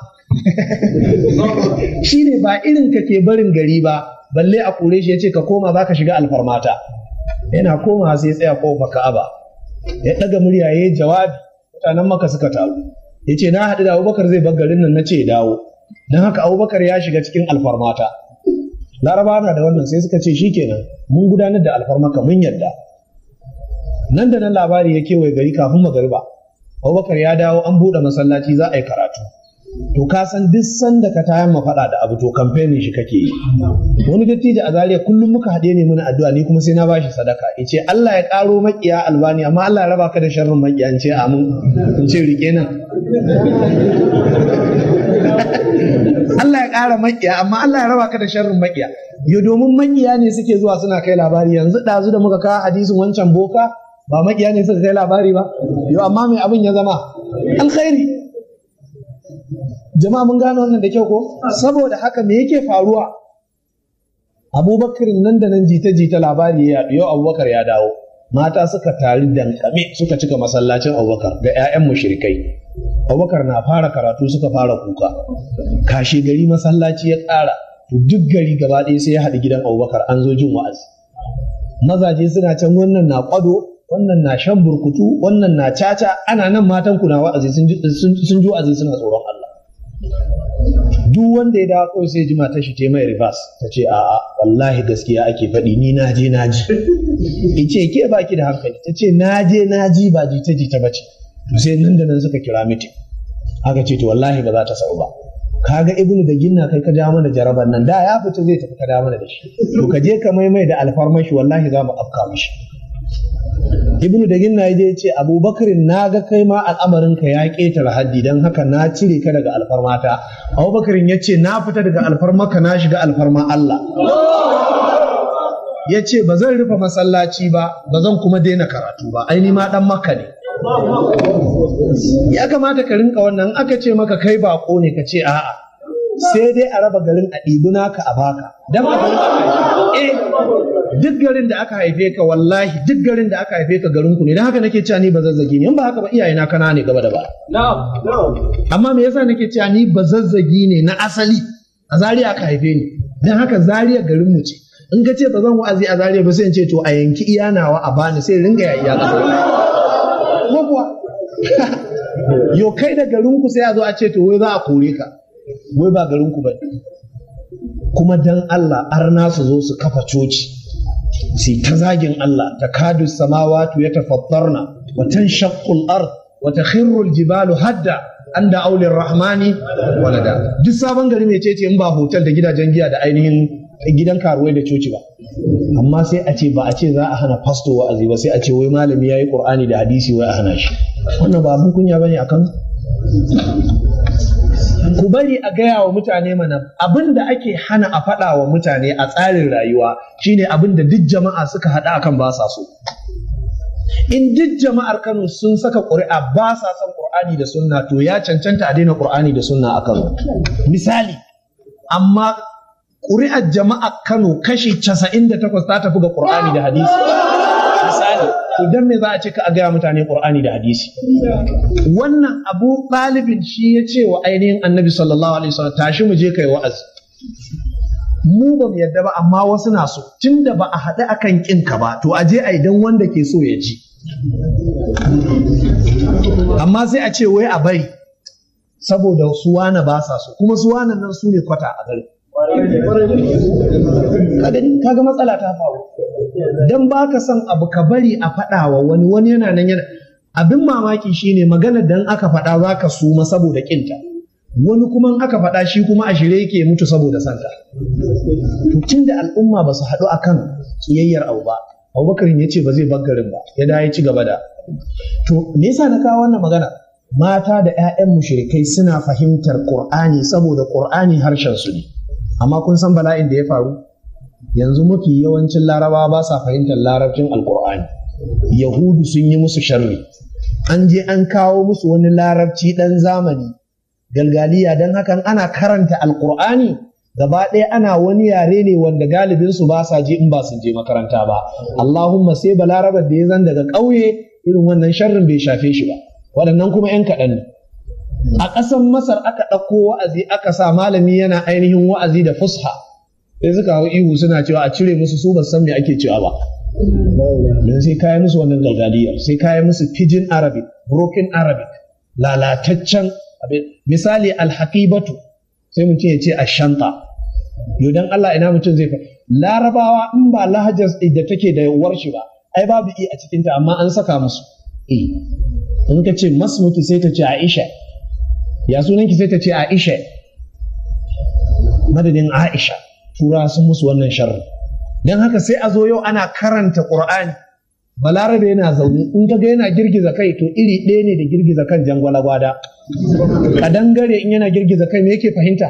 Shi ne ba irin ka ke barin gari ba balle a kore shi ya ce ka koma za ka shiga alfarmata. Yana koma sai ya tsaya kofa Ka'aba ya ɗaga murya ya yi jawabi, mutanen Makka suka taru, ya ce na haɗu da Abubakar zai bar garin nan na ce ya dawo, don haka Abubakar ya shiga cikin alfarmata. Laraba na da wannan sai suka ce shikenan mun gudanar da alfarmaka mun yadda. Nan da nan labari ya kewaye gari kafin magariba, Abubakar ya dawo an buɗe masallaci za a yi karatu. To ka san duk sanda ka tayan mafaɗa da abu to kamfenin shi kake yi. Wani dattijo a Zaria kullum muka haɗe ne muna addu'a ni kuma sai na bashi sadaka. Ya ce Allah ya ƙaro maƙiya Albani amma Allah ya raba ka da sharrin maƙiya. In ce amin, in ce riƙe nan. Allah ya ƙara maƙiya amma Allah ya raba ka da sharrin maƙiya. Yo domin maƙiya ne suke zuwa suna kai labari, yanzu ɗazu da muka kawo hadisin wancan boka ba maƙiya ne suka kai labari ba. Yo amma mai abin ya zama alkhairi. Jama'a mun gane wannan da kyau ko? Saboda haka me yake faruwa? Abubakar nan da nan jita-jita labari ya yaɗu, yau Abubakar ya dawo. Mata suka tari dankame suka cika masallacin Abubakar da 'ya'yan mushrikai. Abubakar na fara karatu suka fara kuka. Kashe gari masallaci ya ƙara, to duk gari gaba ɗaya sai ya haɗu gidan Abubakar an zo jin wa'azi. Mazaje suna can, wannan na ƙwado, wannan na shan burkutu, wannan na caca, ana nan matan ku na wa'azi sun ji wa'azi suna tsoron Allah. Duk wanda ya dawo kawai sai ji matar shi ta mai reverse ta ce a'a wallahi gaskiya ake faɗi ni na je ice ke baki da hankali, ta ce na je ba jita bace. To sai nan da nan suka kira mitin, aka ce to wallahi ba za ta sau ba, kaga Ibnu Daghinna kai ka ja mana jarabar nan, da ya fita zai tafi ka da mana da shi, to ka je ka maimai da alfarmashi wallahi za mu afka mishi. Ibnu Daghinna ya je ya ce Abubakar na ga kai ma al'amarinka ya ƙetare haddi don haka na cire ka daga alfarmata. Abubakar ya ce na fita daga alfarmaka na shiga alfarma Allah. Ya ce ba zan rufe masallaci ba, ba zan kuma daina karatu ba, ai ni ma dan Makka ne. Ya kamata ka rinka wannan, aka ce maka kai bako ne ka ce a'a sai dai a raba garin a ɗibi naka a baka dan a garin duk garin da aka haife ka wallahi duk garin da aka haife ka garin ku ne dan haka nake cewa ni bazazzagi ne in ba haka ba iyaye na kana ne gaba da ba amma me yasa nake cewa ni bazazzagi ne na asali a Zaria aka haife ni dan haka Zaria garin mu ce in ka ce ba zan wa'azi a Zaria ba sai in ce to a yanki iyanawa a bani sai ringa ya iya kasa ko kuwa yo kai da garin ku sai a zo a ce to wai za a kore ka wai ba garin ku ba kuma dan Allah arna su zo su kafa coci sai ta zagin Allah takadu samawati yatafattarna wa tanshaqqu al-ard wa takhirru al-jibalu hadda anda aulir rahmani walada duk sabon gari mai cece in ba hotel da gidajen giya da ainihin gidan karuwai da coci ba amma sai a ce ba a ce za a hana fasto wa'azi ba sai a ce wai malami yayi qur'ani da hadisi wai a hana shi wannan ba abun kunya bane akan ku bari a gaya wa mutane mana abin da ake hana a faɗa wa mutane a tsarin rayuwa shine abin da duk jama'a suka haɗa akan ba sa so. In duk jama'ar Kano sun saka ƙuri'a ba sa son ƙur'ani da sunna to ya cancanta a daina ƙur'ani da sunna a Kano. Misali, amma ƙuri'ar jama'ar Kano kashi 98 ta tafi ga ƙur'ani da hadisi. Misali, to dan me za a ce ka a gaya mutane Qur'ani da hadisi wannan Abu Talibin shi ya ce wa ainihin Annabi sallallahu alaihi wasallam tashi mu je kai wa'azi mu ba mu yadda ba amma wasu na so tunda ba a haɗu akan kin ka ba to a je a idan wanda ke so ya ji amma sai a ce wai a bari saboda su wana ba sa so kuma su wanan nan su ne kwata a gari kaga matsala ta faru dan baka son abu ka bari a faɗawa wani yana nan yana abin mamaki shine magana dan aka faɗa zaka suma saboda kinta wani kuma in aka faɗa shi kuma a shirye yake mutu saboda santa to tunda al'umma ba su haɗu akan kiyayyar abu ba Abubakar ya ce ba zai bar garin ba ya da ya ci gaba da to me yasa na kawo wannan magana mata da 'ya'yan mushrikai suna fahimtar Qur'ani saboda Qur'ani harshen su ne amma kun san bala'in da ya faru yanzu mafi yawancin larabawa ba sa fahimtar larabcin alkur'ani yahudu sun yi musu sharri an je an kawo musu wani larabci dan zamani galgaliya don hakan ana karanta alkur'ani gaba ɗaya ana wani yare ne wanda galibin su ba sa je in ba sun je makaranta ba Allahumma sai balarabar da ya zan daga ƙauye irin wannan sharrin bai shafe shi ba waɗannan kuma 'yan kaɗan ne a ƙasar Masar aka ɗauko wa'azi aka sa malami yana ainihin wa'azi da fusha sai suka hau ihu suna cewa a cire musu su ba san me ake cewa ba don sai kayi musu wannan galgaliyar sai kayi musu pidgin Arabic broken Arabic lalataccen misali alhaqibatu sai mutum ya ce ashanta yau dan Allah ina mutum zai fa larabawa in ba lahajar da take da warshi ba ai babu i a cikinta amma an saka musu in ka ce masmuki sai ta ce Aisha ya sunanki sai ta ce Aisha madadin Aisha tura sun musu wannan sharri don haka sai a zo yau ana karanta Qur'ani balarabe yana zaune in kaga yana girgiza kai to iri ɗaya ne da girgiza kan jangwala gwada kadangare in yana girgiza kai me yake fahimta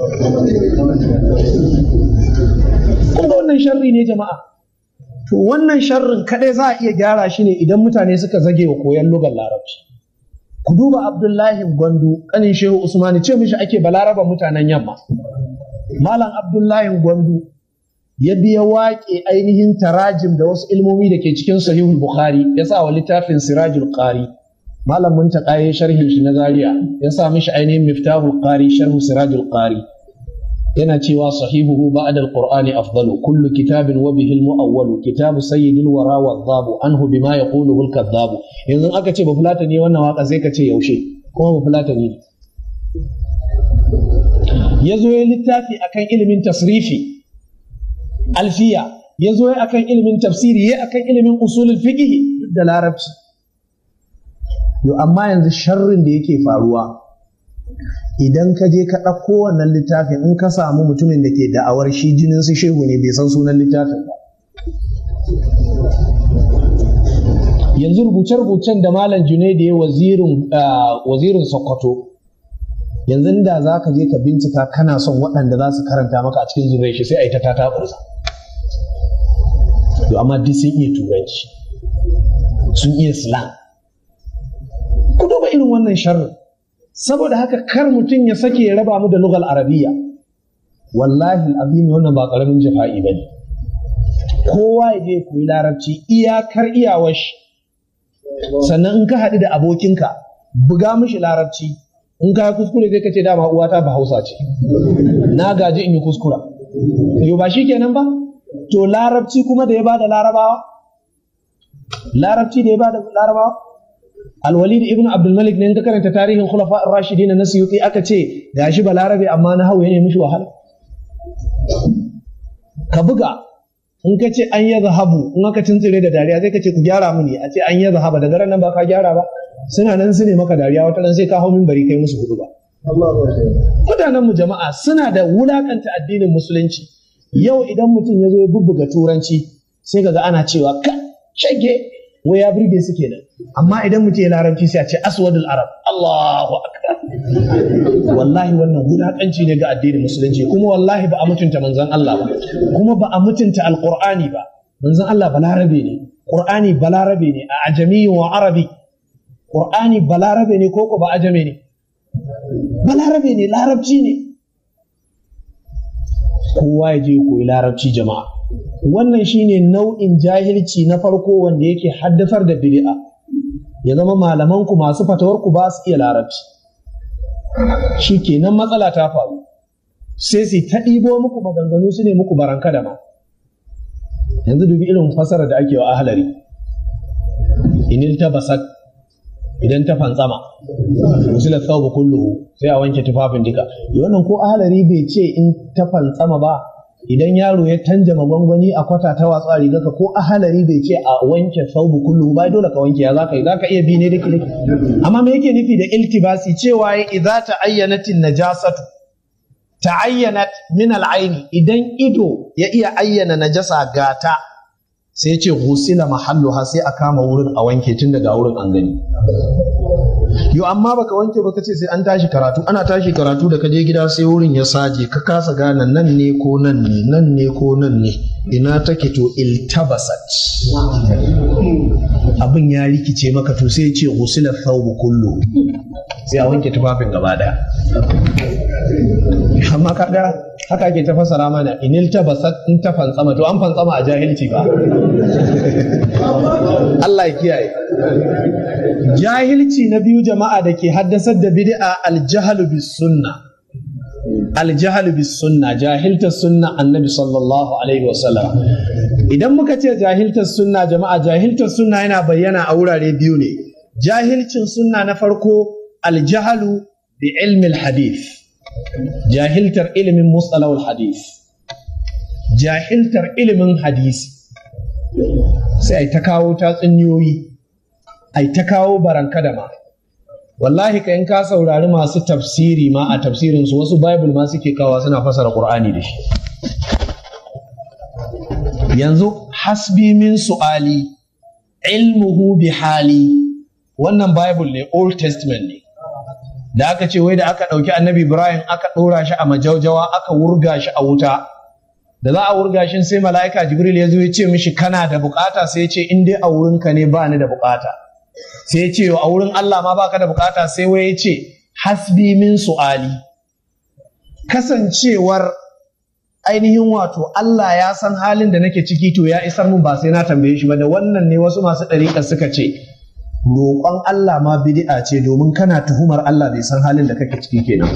kun ga wannan sharri ne jama'a to wannan sharrin kadai za a iya gyara shi ne idan mutane suka zage wa koyon lugar larabci ku duba Abdullahi Gwandu kanin Shehu Usmani ce mishi ake balaraba mutanen yamma Malam Abdullahi Gwandu ya biya waƙe ainihin tarajim da wasu ilmomi da ke cikin Sahihul Bukhari ya sa wa littafin Sirajul Qari Malam Muntaka ya sharhin shi na Zaria ya sa mishi ainihin Miftahul Qari sharhu Sirajul Qari yana cewa sahihuhu ba'da al-Qur'ani afdalu kullu kitabin wa bihi al-mu'awwalu kitabu sayyidil wara wadhabu anhu bima yaquluhu al-kadhabu yanzu aka ce ba fulatani wannan waka sai ka ce yaushe kuma ba fulatani ne ya zo ya littafi akan ilimin tasrifi alfiya ya zo ya akan ilimin tafsiri ya akan ilimin usulul fiqh da larabci yo amma yanzu sharrin da yake faruwa idan ka je ka ɗauko wannan littafin in ka samu mutumin da ke da'awar shi jinin su shehu ne bai san sunan littafin ba yanzu rubuce-rubucen da malam Junaidi ya wazirin Sokoto yanzu da za ka je ka bincika kana son waɗanda za su karanta maka a cikin zuriyar shi sai a yi ta tataɓarsa to amma duk sun iya turanci sun iya slang ku duba irin wannan sharri saboda haka kar mutum ya sake ya raba mu da lugal arabiya. Wallahi al'azimi wannan ba karamin jafa'i bane. Kowa ya je koyi larabci iyakar iyawar shi, sannan in ka haɗu da abokinka buga mishi larabci, in ka kuskure zai kace dama uwata ba Hausa ce, na gaji in yi kuskura. Yau ba shi kenan ba? To larabci kuma da ya bada larabawa, Al-Walid ibn Abdul Malik ne in ka karanta tarihin Khulafa ar-Rashidin na Suyuti aka ce gashi ba larabe amma na hawo yana mishi wahala. Ka buga in ka ce an yi zahabu, in aka tuntsire da dariya sai ka ce ku gyara mini, a ce an yi zahaba, daga ran nan ba ka gyara ba, suna nan su ne maka dariya, wata ran sai ka hau minbari kai musu hudu ba. Mutanenmu jama'a suna da wulakanta addinin musulunci. Yau idan mutum ya zo ya bubbuga turanci sai kaga ana cewa ka shage wai ya burge su kenan, amma idan mutum ya larabci sai a ce aswadul arab. Allahu akbar. Wallahi wannan wulakanci ne ga addinin musulunci, kuma wallahi ba a mutunta manzon Allah ba, kuma ba a mutunta alqur'ani ba. Manzon Allah balarabe ne, qur'ani balarabe ne, a ajami wa arabi. Qur'ani balarabe ne ko ba ajame ne? Balarabe ne, larabci ne. Kowa ya je koyi larabci jama'a. Wannan shine nau'in jahilci na farko wanda yake haddasar da bid'a. Ya zama malamanku masu fatawarku ba su iya larabci. Shi kenan matsala ta faru. Sai su ta ɗibo muku maganganu su ne muku baranka da ma. Yanzu dubi irin fasara da ake wa ahlari. Inil tabasat, idan ta fantsama, musila thawbu kulluhu, sai a wanke tufafin duka. Wannan ko ahlari bai ce in ta fantsama ba, idan yaro ya tanja magwangwani a kwata ta watsa rigarka, ko ahlari bai ce a wanke thawbu kulluhu ba, dole ka wanke. Ya zaka yi, zaka iya bi ne dake. Amma me yake nufi da iltibasi? Cewa ya idza ta'ayyanatin najasatu ta'ayyanat min al-aini, idan ido ya iya ayyana najasa gata, sai ce ghusila mahalluha, sai a kama wurin a wanke tun daga wurin an gani. Yo amma baka wanke ba kace sai an tashi karatu, ana tashi karatu da kaje gida sai wurin ya saje, ka kasa gane nan ne ko nan ne, nan ne ko nan ne, ina take? To iltabasat, abin ya rikice maka, to sai ce ghusila thawbu kullu, sai a wanke tufafin gaba daya. Amma kaga haka ake ta fasara mana inil tabasat, in ta fantsama, to an fantsama a jahilci ba. Allah ya kiyaye. Jahilci na biyu jama'a da ke haddasar da bid'a al-jahlu bis sunna. Al-jahlu bis sunna, jahiltar sunna annabi sallallahu alaihi wasallam. Idan muka ce jahiltar sunna jama'a, jahiltar sunna yana bayyana a wurare biyu ne. Jahilcin sunna na farko al-jahlu bi ilmi al-hadith, jahiltar ilimin mustalahul hadith, jahiltar ilimin hadisi. Sai ai ta kawo tatsuniyoyi, ai ta kawo baranka da ma. Wallahi ka in ka saurari masu tafsiri ma a tafsirin su, wasu bible ma suke kawo suna fasara qur'ani da shi. Yanzu hasbi min su'ali ilmuhu bi hali, wannan bible ne, old testament ne, da aka ce wai da aka ɗauki annabi Ibrahim aka ɗora shi a majaujawa aka wurga shi a wuta, da za a wurga shi sai mala'ika Jibril ya zo ya ce mishi kana da bukata, sai ya ce in dai a wurinka ne ba ni da bukata. Sai ya ce a wurin Allah ma baka da bukata, sai wai ya ce hasbi min su'ali, kasancewar ainihin wato Allah ya san halin da nake ciki, to ya isar mun ba sai na tambaye shi ba. Da wannan ne wasu masu ɗariƙa suka ce roƙon Allah ma bid'a ce, domin kana tuhumar Allah bai san halin da kake ciki kenan.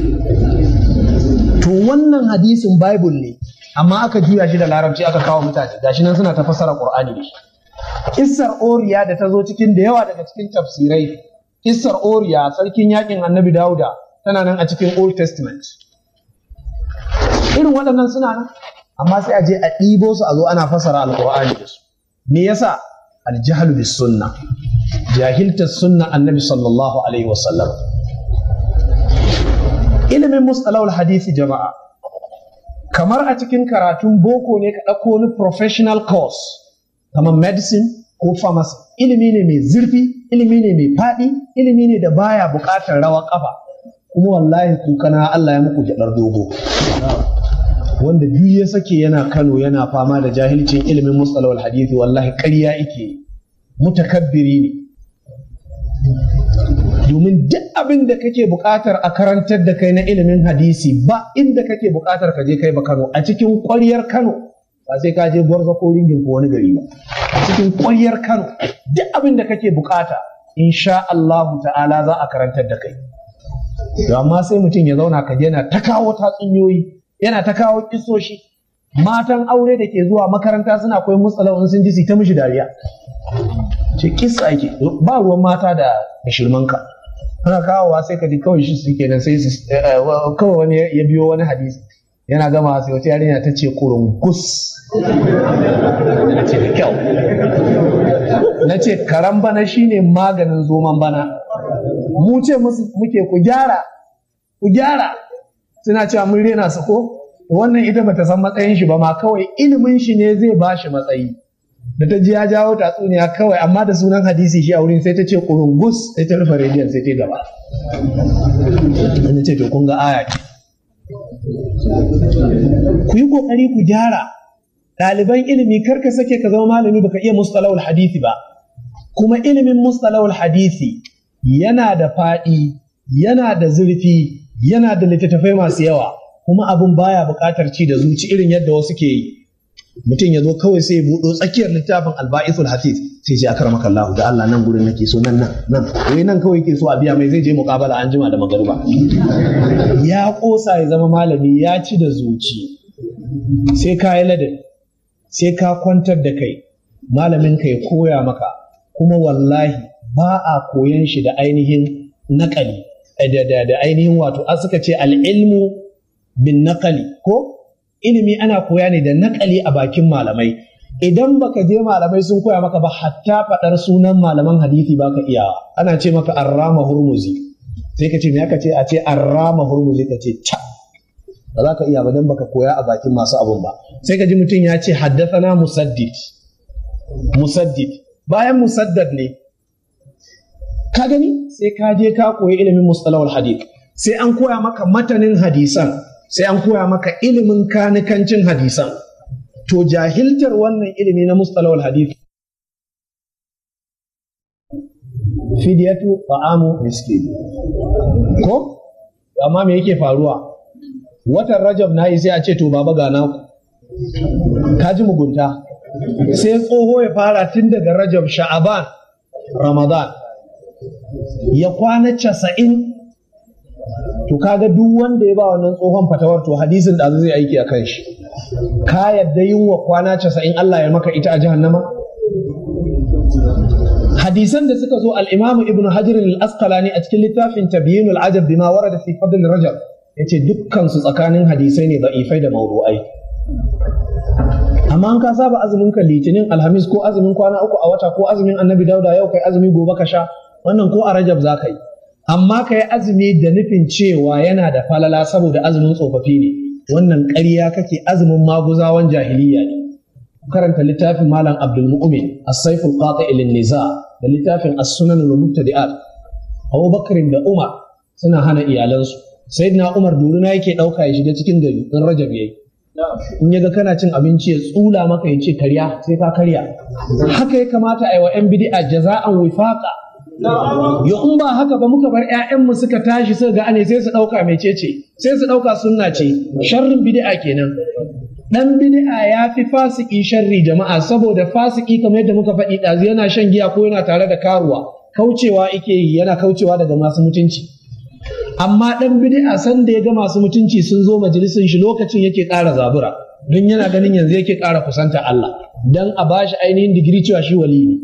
To wannan hadisin Bible ne, amma aka juya shi da larabci aka kawo mutane, gashi nan suna ta fassara Qur'ani da shi. Kissar Oriya da ta zo cikin da yawa daga cikin tafsirai, kissar Oriya sarkin yakin Annabi Dawuda tana nan a cikin Old Testament. Irin waɗannan suna nan, amma sai a je a ɗibo su a zo ana fassara Al-Qur'ani da su. Me yasa? Al-jahlu bis sunna, jahiltar sunna Annabi sallallahu alaihi wasallam. Ilimin mustalahul hadisi jama'a, kamar a cikin karatun boko ne ka ɗauko wani professional course kamar medicine ko pharmacy. Ilimi ne mai zurfi, ilimi ne mai faɗi, ilimi ne da baya buƙatar rawar ƙafa, kuma wallahi kukana Allah ya muku gyaɗar dogo. Wanda duk ya sake yana Kano yana fama da jahilcin ilimin mustalahul hadisi, wallahi ƙarya yake, mutakabbiri ne. domin duk abin da kake buƙatar a karantar da kai na ilimin hadisi ba inda kake buƙatar ka je kai ba Kano, a cikin ƙwaryar Kano, ba sai ka je Gwarzo ko Ringin ko wani gari ba, a cikin ƙwaryar Kano duk abin da kake buƙata insha Allahu ta'ala za a karantar da kai. Amma sai mutum ya zauna ka yana ta kawo tatsuniyoyi, yana ta kawo kisoshi, matan aure da ke zuwa makaranta suna koyon musalawun sun ji su ta mishi dariya. Ce kisa ake ba ruwan mata da shirmanka, ana kawowa sai ka ji kawai shi su kenan sai su kawai wani ya biyo wani hadisi yana gama sai wata yarinya ta ce kurungus. Na ce da kyau, na ce karan bana shine maganin zoman bana, mu ce muke ku gyara, suna cewa mun rena su ko wannan ita bata san matsayin shi ba ma, kawai ilimin shi ne zai ba shi matsayi. Da ta ji ya jawo tatsuniya kawai, amma da sunan hadisi shi a wurin sai ta ce kurungus, sai ta rufe rediyon sai ta gaba. Ina ce to kun ga aya ce. Ku yi kokari ku gyara. Ɗaliban ilimi kar ka sake ka zama malami baka iya mustalahul hadisi ba. Kuma ilimin mustalahul hadisi yana da faɗi, yana da zurfi, yana da littattafai masu yawa, kuma abin baya buƙatar ci da zuci irin yadda wasu ke yi. Mutum ya zo kawai sai ya buɗo tsakiyar littafin alba'isul hafiz sai ce akramaka Allah da Allah nan gurin nake so nan wai nan kawai ke so a biya mai, zai je muƙabala an jima da magariba. Ya ƙosa ya zama malami, ya ci da zuci. Sai ka yi ladabi, sai ka kwantar da kai, malamin ka ya koya maka, kuma wallahi ba a koyan shi da ainihin naƙali da ainihin wato suka ce al'ilmu bin naƙali ko ilimi ana koya ne da naƙali a bakin malamai. Idan baka je malamai sun koya maka ba, hatta faɗar sunan malaman hadisi baka iyawa. Ana ce maka Arrama Hurmuzi, sai ka ce me aka ce, a ce Arrama Hurmuzi, ka ce ca, ba za ka iya ba dan baka koya a bakin masu abun ba. Sai ka ji mutum ya ce haddathana Musaddid bayan Musaddad ne, ka gani sai ka je ka koyi ilimin mustalahul hadith, sai an koya maka matanin hadisan, sai an koya maka ilimin kanikancin hadisan. To jahiltar wannan ilimi na mustalahul hadith, fidiyatu ta'amu miskin ko, amma me yake faruwa? Watan Rajab na yi sai a ce to baba ga naku, ka ji mugunta. Sai tsoho ya fara tun daga Rajab, Sha'aban, Ramadan, ya kwana 90. To kaga duk wanda ya ba wannan tsohon fatawar, to hadisin da zai aiki a kan shi. Ka yadda yunwa kwana 90 Allah ya maka ita a jahannama? Hadisan da suka zo al-Imam Ibn Hajar al-Asqalani a cikin littafin Tabyinul Ajab bima warada fi fadl Rajab yace dukkan su tsakanin hadisai ne da'ifai da mawdu'ai. Amma an ka saba azumin ka Litinin, Alhamis ko azumin kwana 3 a wata ko azumin Annabi Dauda, yau kai azumi gobe ka sha, wannan ko a Rajab za ka yi. Amma ka yi azumi da nufin cewa yana da falala saboda azumin tsofaffi ne, wannan ƙarya kake, azumin maguzawan jahiliya ne. Karanta littafin Malam Abdul Mu'min As-Saiful Qati' lin-Niza da littafin As-Sunan al-Mubtadi'at. Abu Bakr da Umar suna hana iyalansu. Sayyidina Umar duruna yake ɗauka ya shiga cikin gari in Rajab yayi. In yaga kana cin abinci ya tsula maka ya ce karya, sai ka karya. Haka ya kamata a yi wa 'yan bid'a jaza'an wifaqa. Yo in ba haka ba muka bar 'ya'yanmu suka tashi suka ga ane sai su ɗauka mecece, sai su ɗauka sunna ce. Sharrin bid'a kenan. Dan bid'a ya fi fasiki sharri jama'a, saboda fasiki kamar yadda muka faɗi ɗazu yana shan giya ko yana tare da karuwa, kaucewa yake yi, yana kaucewa daga masu mutunci. Amma dan bid'a san da ya ga masu mutunci sun zo majalisin shi, lokacin yake ƙara zabura, don yana ganin yanzu yake ƙara kusanta Allah, dan a bashi ainihin digiri cewa shi wali ne.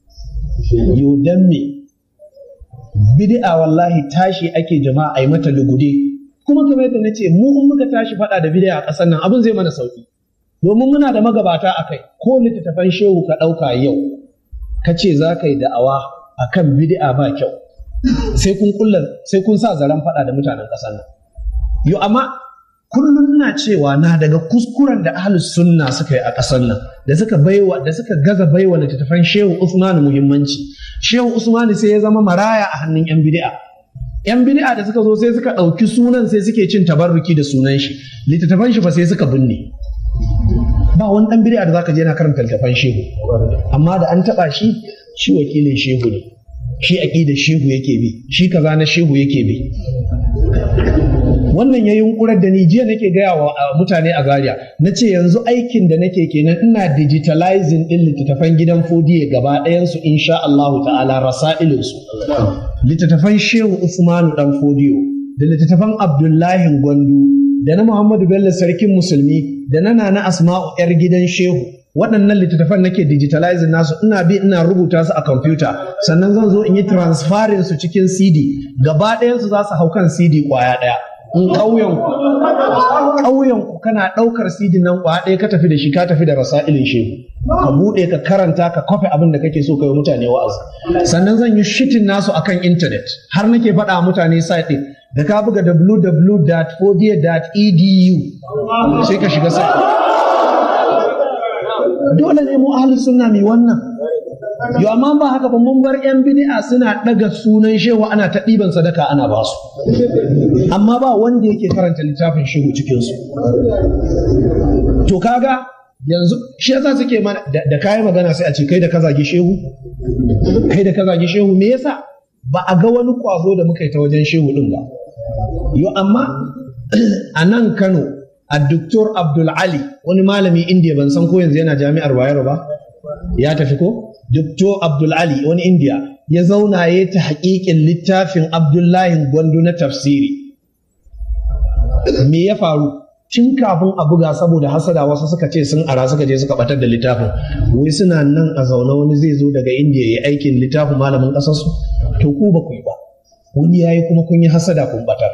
Yo dan me? Bid'a wallahi tashi ake jama'a ai mata lugude. Kuma kamar yadda nace, mu in muka tashi faɗa da bid'a a ƙasar nan abin zai mana sauki, domin muna da magabata akai. Ko littattafan shehu ka ɗauka yau ka ce za ka yi da'awa akan bid'a ba kyau, sai kun sa zaren faɗa da mutanen ƙasar nan. Yo amma kullum ina cewa na daga kuskuren da ahlus sunna suka yi a ƙasar nan, da suka gaza baiwa littattafan Shehu Usman muhimmanci. Shehu Usman sai ya zama maraya a hannun 'yan bid'a. 'Yan bid'a da suka zo sai suka ɗauki sunan sai suke cin tabarruki da sunan shi. Littattafan shi fa sai suka binne. Ba wani ɗan bid'a da zaka je na karanta littattafan Shehu. Amma da an taɓa shi wakilin Shehu ne. shi aqidar shehu yake bi, shi kaza na shehu yake bi. Wannan ya yunkurar da ni jiya nake gaya wa mutane a Zaria, na ce yanzu aikin da nake kenan ina digitalizing din littattafan gidan Fodiye gaba ɗayansu insha Allahu ta'ala, rasailinsu, littattafan Shehu Usmanu dan Fodiyo da littattafan Abdullahi Gwandu da na Muhammadu Bello Sarkin Musulmi da na Nana Asma'u 'yar gidan Shehu. Waɗannan littattafan nake digitalizing nasu, ina rubuta su a kwamfuta, sannan zan zo in yi transferring su cikin CD, gaba ɗayansu za su hau kan CD kwaya ɗaya. In ƙauyenku kana ɗaukar CD nan kwaya ɗaya ka tafi da shi, ka tafi da rasailin shehu, ka buɗe ka karanta ka kwafe abin da kake so ka yi mutane wa'azi. Sannan zan yi shitin nasu akan intanet, har nake faɗa mutane site ɗin da ka buga www.fodiye.edu sai ka shiga site. Dole ne mu ahlus sunna mai wannan. Yo amma ba haka ba, mun bar yan bid'a suna daga sunan shehu ana ta ɗiban sadaka ana ba su, amma ba wanda yake karanta littafin shehu cikin su. To kaga yanzu shi yasa suke mana da kai magana sai a ce kai da ka zagi shehu, kai da ka zagi shehu. Me yasa ba a ga wani kwazo da muka yi ta wajen shehu din ba? Yo amma a nan Kano a Dr. Abdul Ali, wani malami Indiya, ban san ko yanzu yana jami'ar Bayero ba, ya tafi ko? Dr. Abdul Ali, wani Indiya, ya zauna ya ta haƙiƙin littafin Abdullahi Gwandu na tafsiri. Me ya faru? Tun kafin a buga, saboda hasada wasu suka ce sun ara, suka je suka batar da littafin. Wai suna nan a zaune, wani zai zo daga Indiya ya aikin littafin malamin ƙasarsu. To ku ba ku yi ba, wani ya yi kuma kun yi hasada kun batar.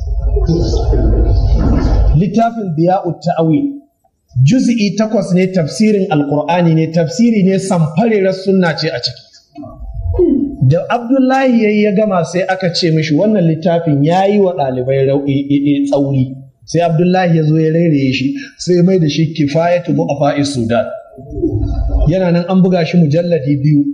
Littafin Diya'ut Ta'awil, juz'i 8 ne, tafsirin Alƙur'ani ne, tafsiri ne, samfarerar sunna ce a ciki. Da Abdullahi ya gama sai aka ce mishi wannan littafin ya yi wa ɗalibai tsauri, sai Abdullahi ya zo ya rairaye shi, sai mai da shi Kifayatu Du'afa'is Sudan. Yana nan an buga shi mujalladi 2.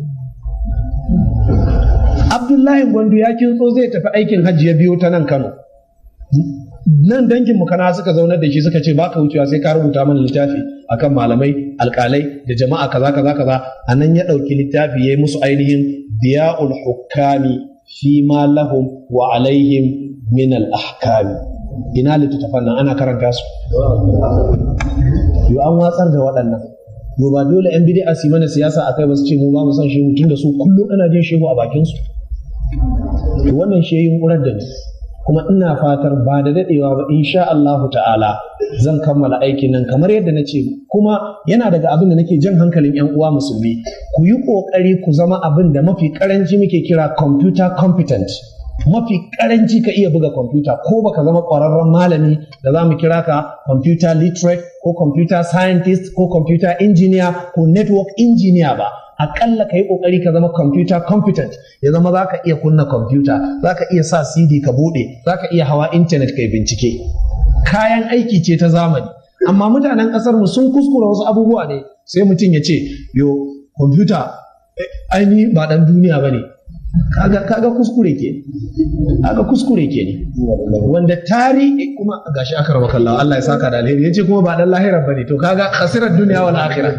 Abdullahi Gwandu ya kintso zai tafi aikin hajji, ya biyo ta nan Kano. Nan danginmu kana suka zaunar da shi suka ce baka wucewa sai ka rubuta mana littafi akan malamai, alƙalai da jama'a kaza kaza kaza. A nan ya ɗauki littafi ya yi musu ainihin Diya'ul Hukami fi ma lahum wa alaihim min al-ahkami. Ina littattafan nan ana karanta su? Yo an watsar da waɗannan. Yo ba dole yan bid'a su mana siyasa akai ba, su ce mu ba mu san shehu, tunda su kullum ana jin shehu a bakin su. To wannan shi yayin kurar da ni, kuma ina fatar ba da dadewa ba insha Allah ta'ala zan kammala aikin nan kamar yadda na ce. Kuma yana daga abin da nake jan hankalin yan uwa musulmi, ku yi kokari ku zama abin da mafi karanci muke kira computer competent. Mafi karanci ka iya buga kwamfuta, ko baka zama ƙwararren malami da za mu kira ka computer literate ko computer scientist ko computer engineer ko network engineer ba. Aƙalla ka yi ƙoƙari ka zama computer competent, ya zama za ka iya kunna kwamfuta, za ka iya sa CD ka buɗe, za ka iya hawa intanet ka yi bincike. Kayan aiki ce ta zamani, amma mutanen ƙasarmu sun kuskura wasu abubuwa ne. Sai mutum ya ce yo kwamfuta ainihi ba ɗan duniya ba ne. Kaga kuskure ke, ne wanda tarihi kuma gashi aka raba kallawa, Allah ya saka da alheri, yace kuma ba dan lahira bane. To kaga khasirar duniya wal akhirah.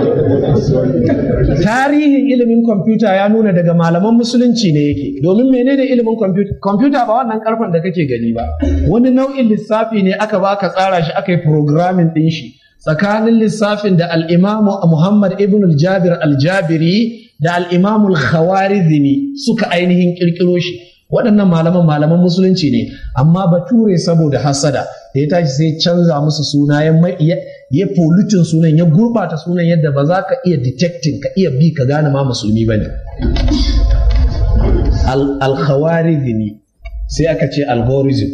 Tarihin ilimin kwamfuta ya nuna daga malaman musulunci ne yake. Domin menene ilimin kwamfuta? Ba wannan karfan da kake gani ba, wani nau'in lissafi ne aka baka tsara shi, aka yi programming din shi tsakanin lissafin da al-Imam Muhammad ibn al-Jabir al-Jabiri da al-Imam al-Khawarizmi suka ainihin kirkiro shi. Waɗannan malaman musulunci ne, amma bature saboda hasada da ya tashi sai canza musu suna, ya pollutin sunan, ya gurbata sunan yadda ba za ka iya detecting, ka iya bi ka gane ma musulmi bane. Al-Khawarizmi sai aka ce algorithm.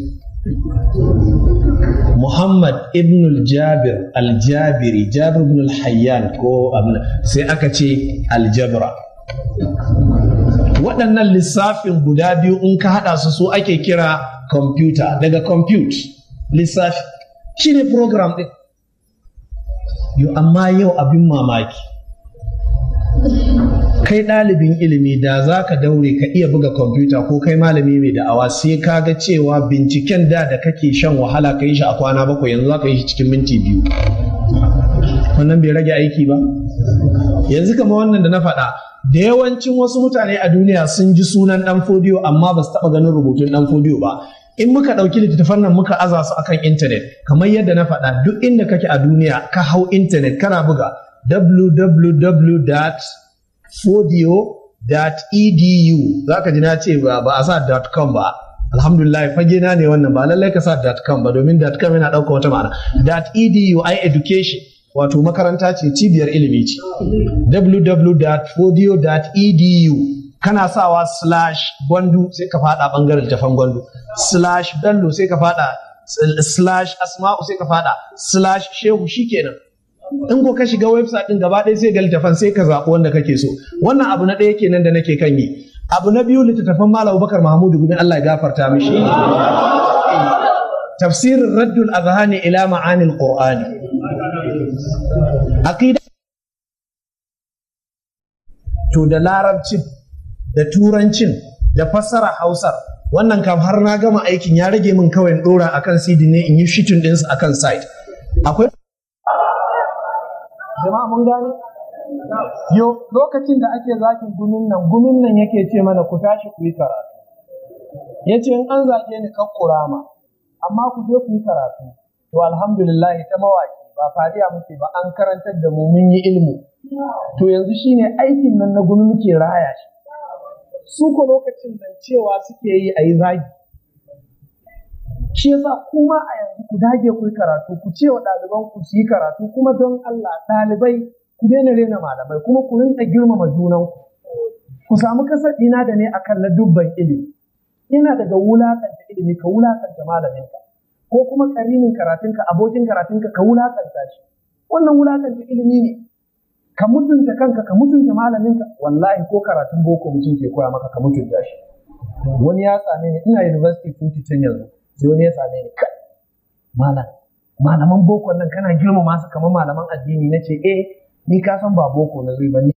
Muhammad ibn al-Jabir al-Jabiri, Jabir ibn al-Hayyan ko sai aka ce aljabra. Waɗannan lissafin guda biyu in ka haɗa su ake kira computer. Daga compute lissafi shine program ɗin. Amma yau abin mamaki, kai ɗalibin ilimi da za ka daure ka iya buga kwamfuta, ko kai malami mai da'awa, sai ka ga cewa binciken da kake shan wahala ka yi shi a kwana 7, yanzu za ka yi shi cikin minti 2. Wannan bai rage aiki ba? Yanzu kama wannan da na faɗa, da yawancin wasu mutane a duniya sun ji sunan ɗan fodiyo amma ba su taɓa ganin rubutun ɗan fodiyo ba. In muka ɗauki littattafan nan muka aza su akan intanet, kamar yadda na faɗa, duk inda kake a duniya ka hau intanet kana buga www.fodio.edu, za ka ji na ce ba a sa .com ba. Alhamdulillah fage na ne wannan, ba lallai ka sa .com ba domin .com yana ɗauka wata ma'ana. .edu ai education, wato makaranta ce, cibiyar ilimi ce. www.fodio.edu kana sawa /gwandu sai ka fada bangaren littafan gwandu, /bello sai ka fada, /asma'u sai ka fada, /shehu, shikenan. In ko ka shiga website din gaba ɗaya sai ga littafan, sai ka zaɓi wanda kake so. Wannan abu na ɗaya kenan da nake kan yi. Abu na biyu, littattafan Malam Abubakar Mahmudu Gumi, Allah ya gafarta mishi, tafsirin Raddul Azhani ila Ma'anil Qur'ani, aqida, to da larabcin da turancin da fassara Hausar, wannan kam har na gama aikin, ya rage min kawai in dora akan CD ne in yi shooting din su akan site. Akwai jama'a mun gane yo lokacin da ake zakin gumin nan yake ce mana ku tashi ku yi karatu, yace in an zage ni kan kurama amma ku je ku yi karatu. To alhamdulillah ta mawaki ba fariya muke ba, an karantar da mu mun yi ilmu. To yanzu shine aikin nan na gumi muke raya shi. Su ko lokacin nan cewa suke yi a yi zagi. Shi yasa kuma a yanzu ku dage ku yi karatu, ku ce wa ɗaliban ku su yi karatu, kuma don Allah ɗalibai ku daina rena malamai, kuma ku rinka girmama junanku. Ku samu kasar ɗina da ne akan ladubban ilimi. Ina daga wulakanta ilimi ka wulakanta malaminka, ko kuma karinin karatunka, abokin karatunka ka wulakanta shi. Wannan wulakanta ilimi ne. Ka mutunta kanka, ka mutunta malaminka. Wallahi ko karatun boko mutum ke koya maka, ka mutunta shi. Wani ya same ni, ina university 42 yanzu, sai wani ya same ni, kai malaman boko nan kana girmama su kamar malaman addini. Na ce ni ka san ba boko na zai ba, ni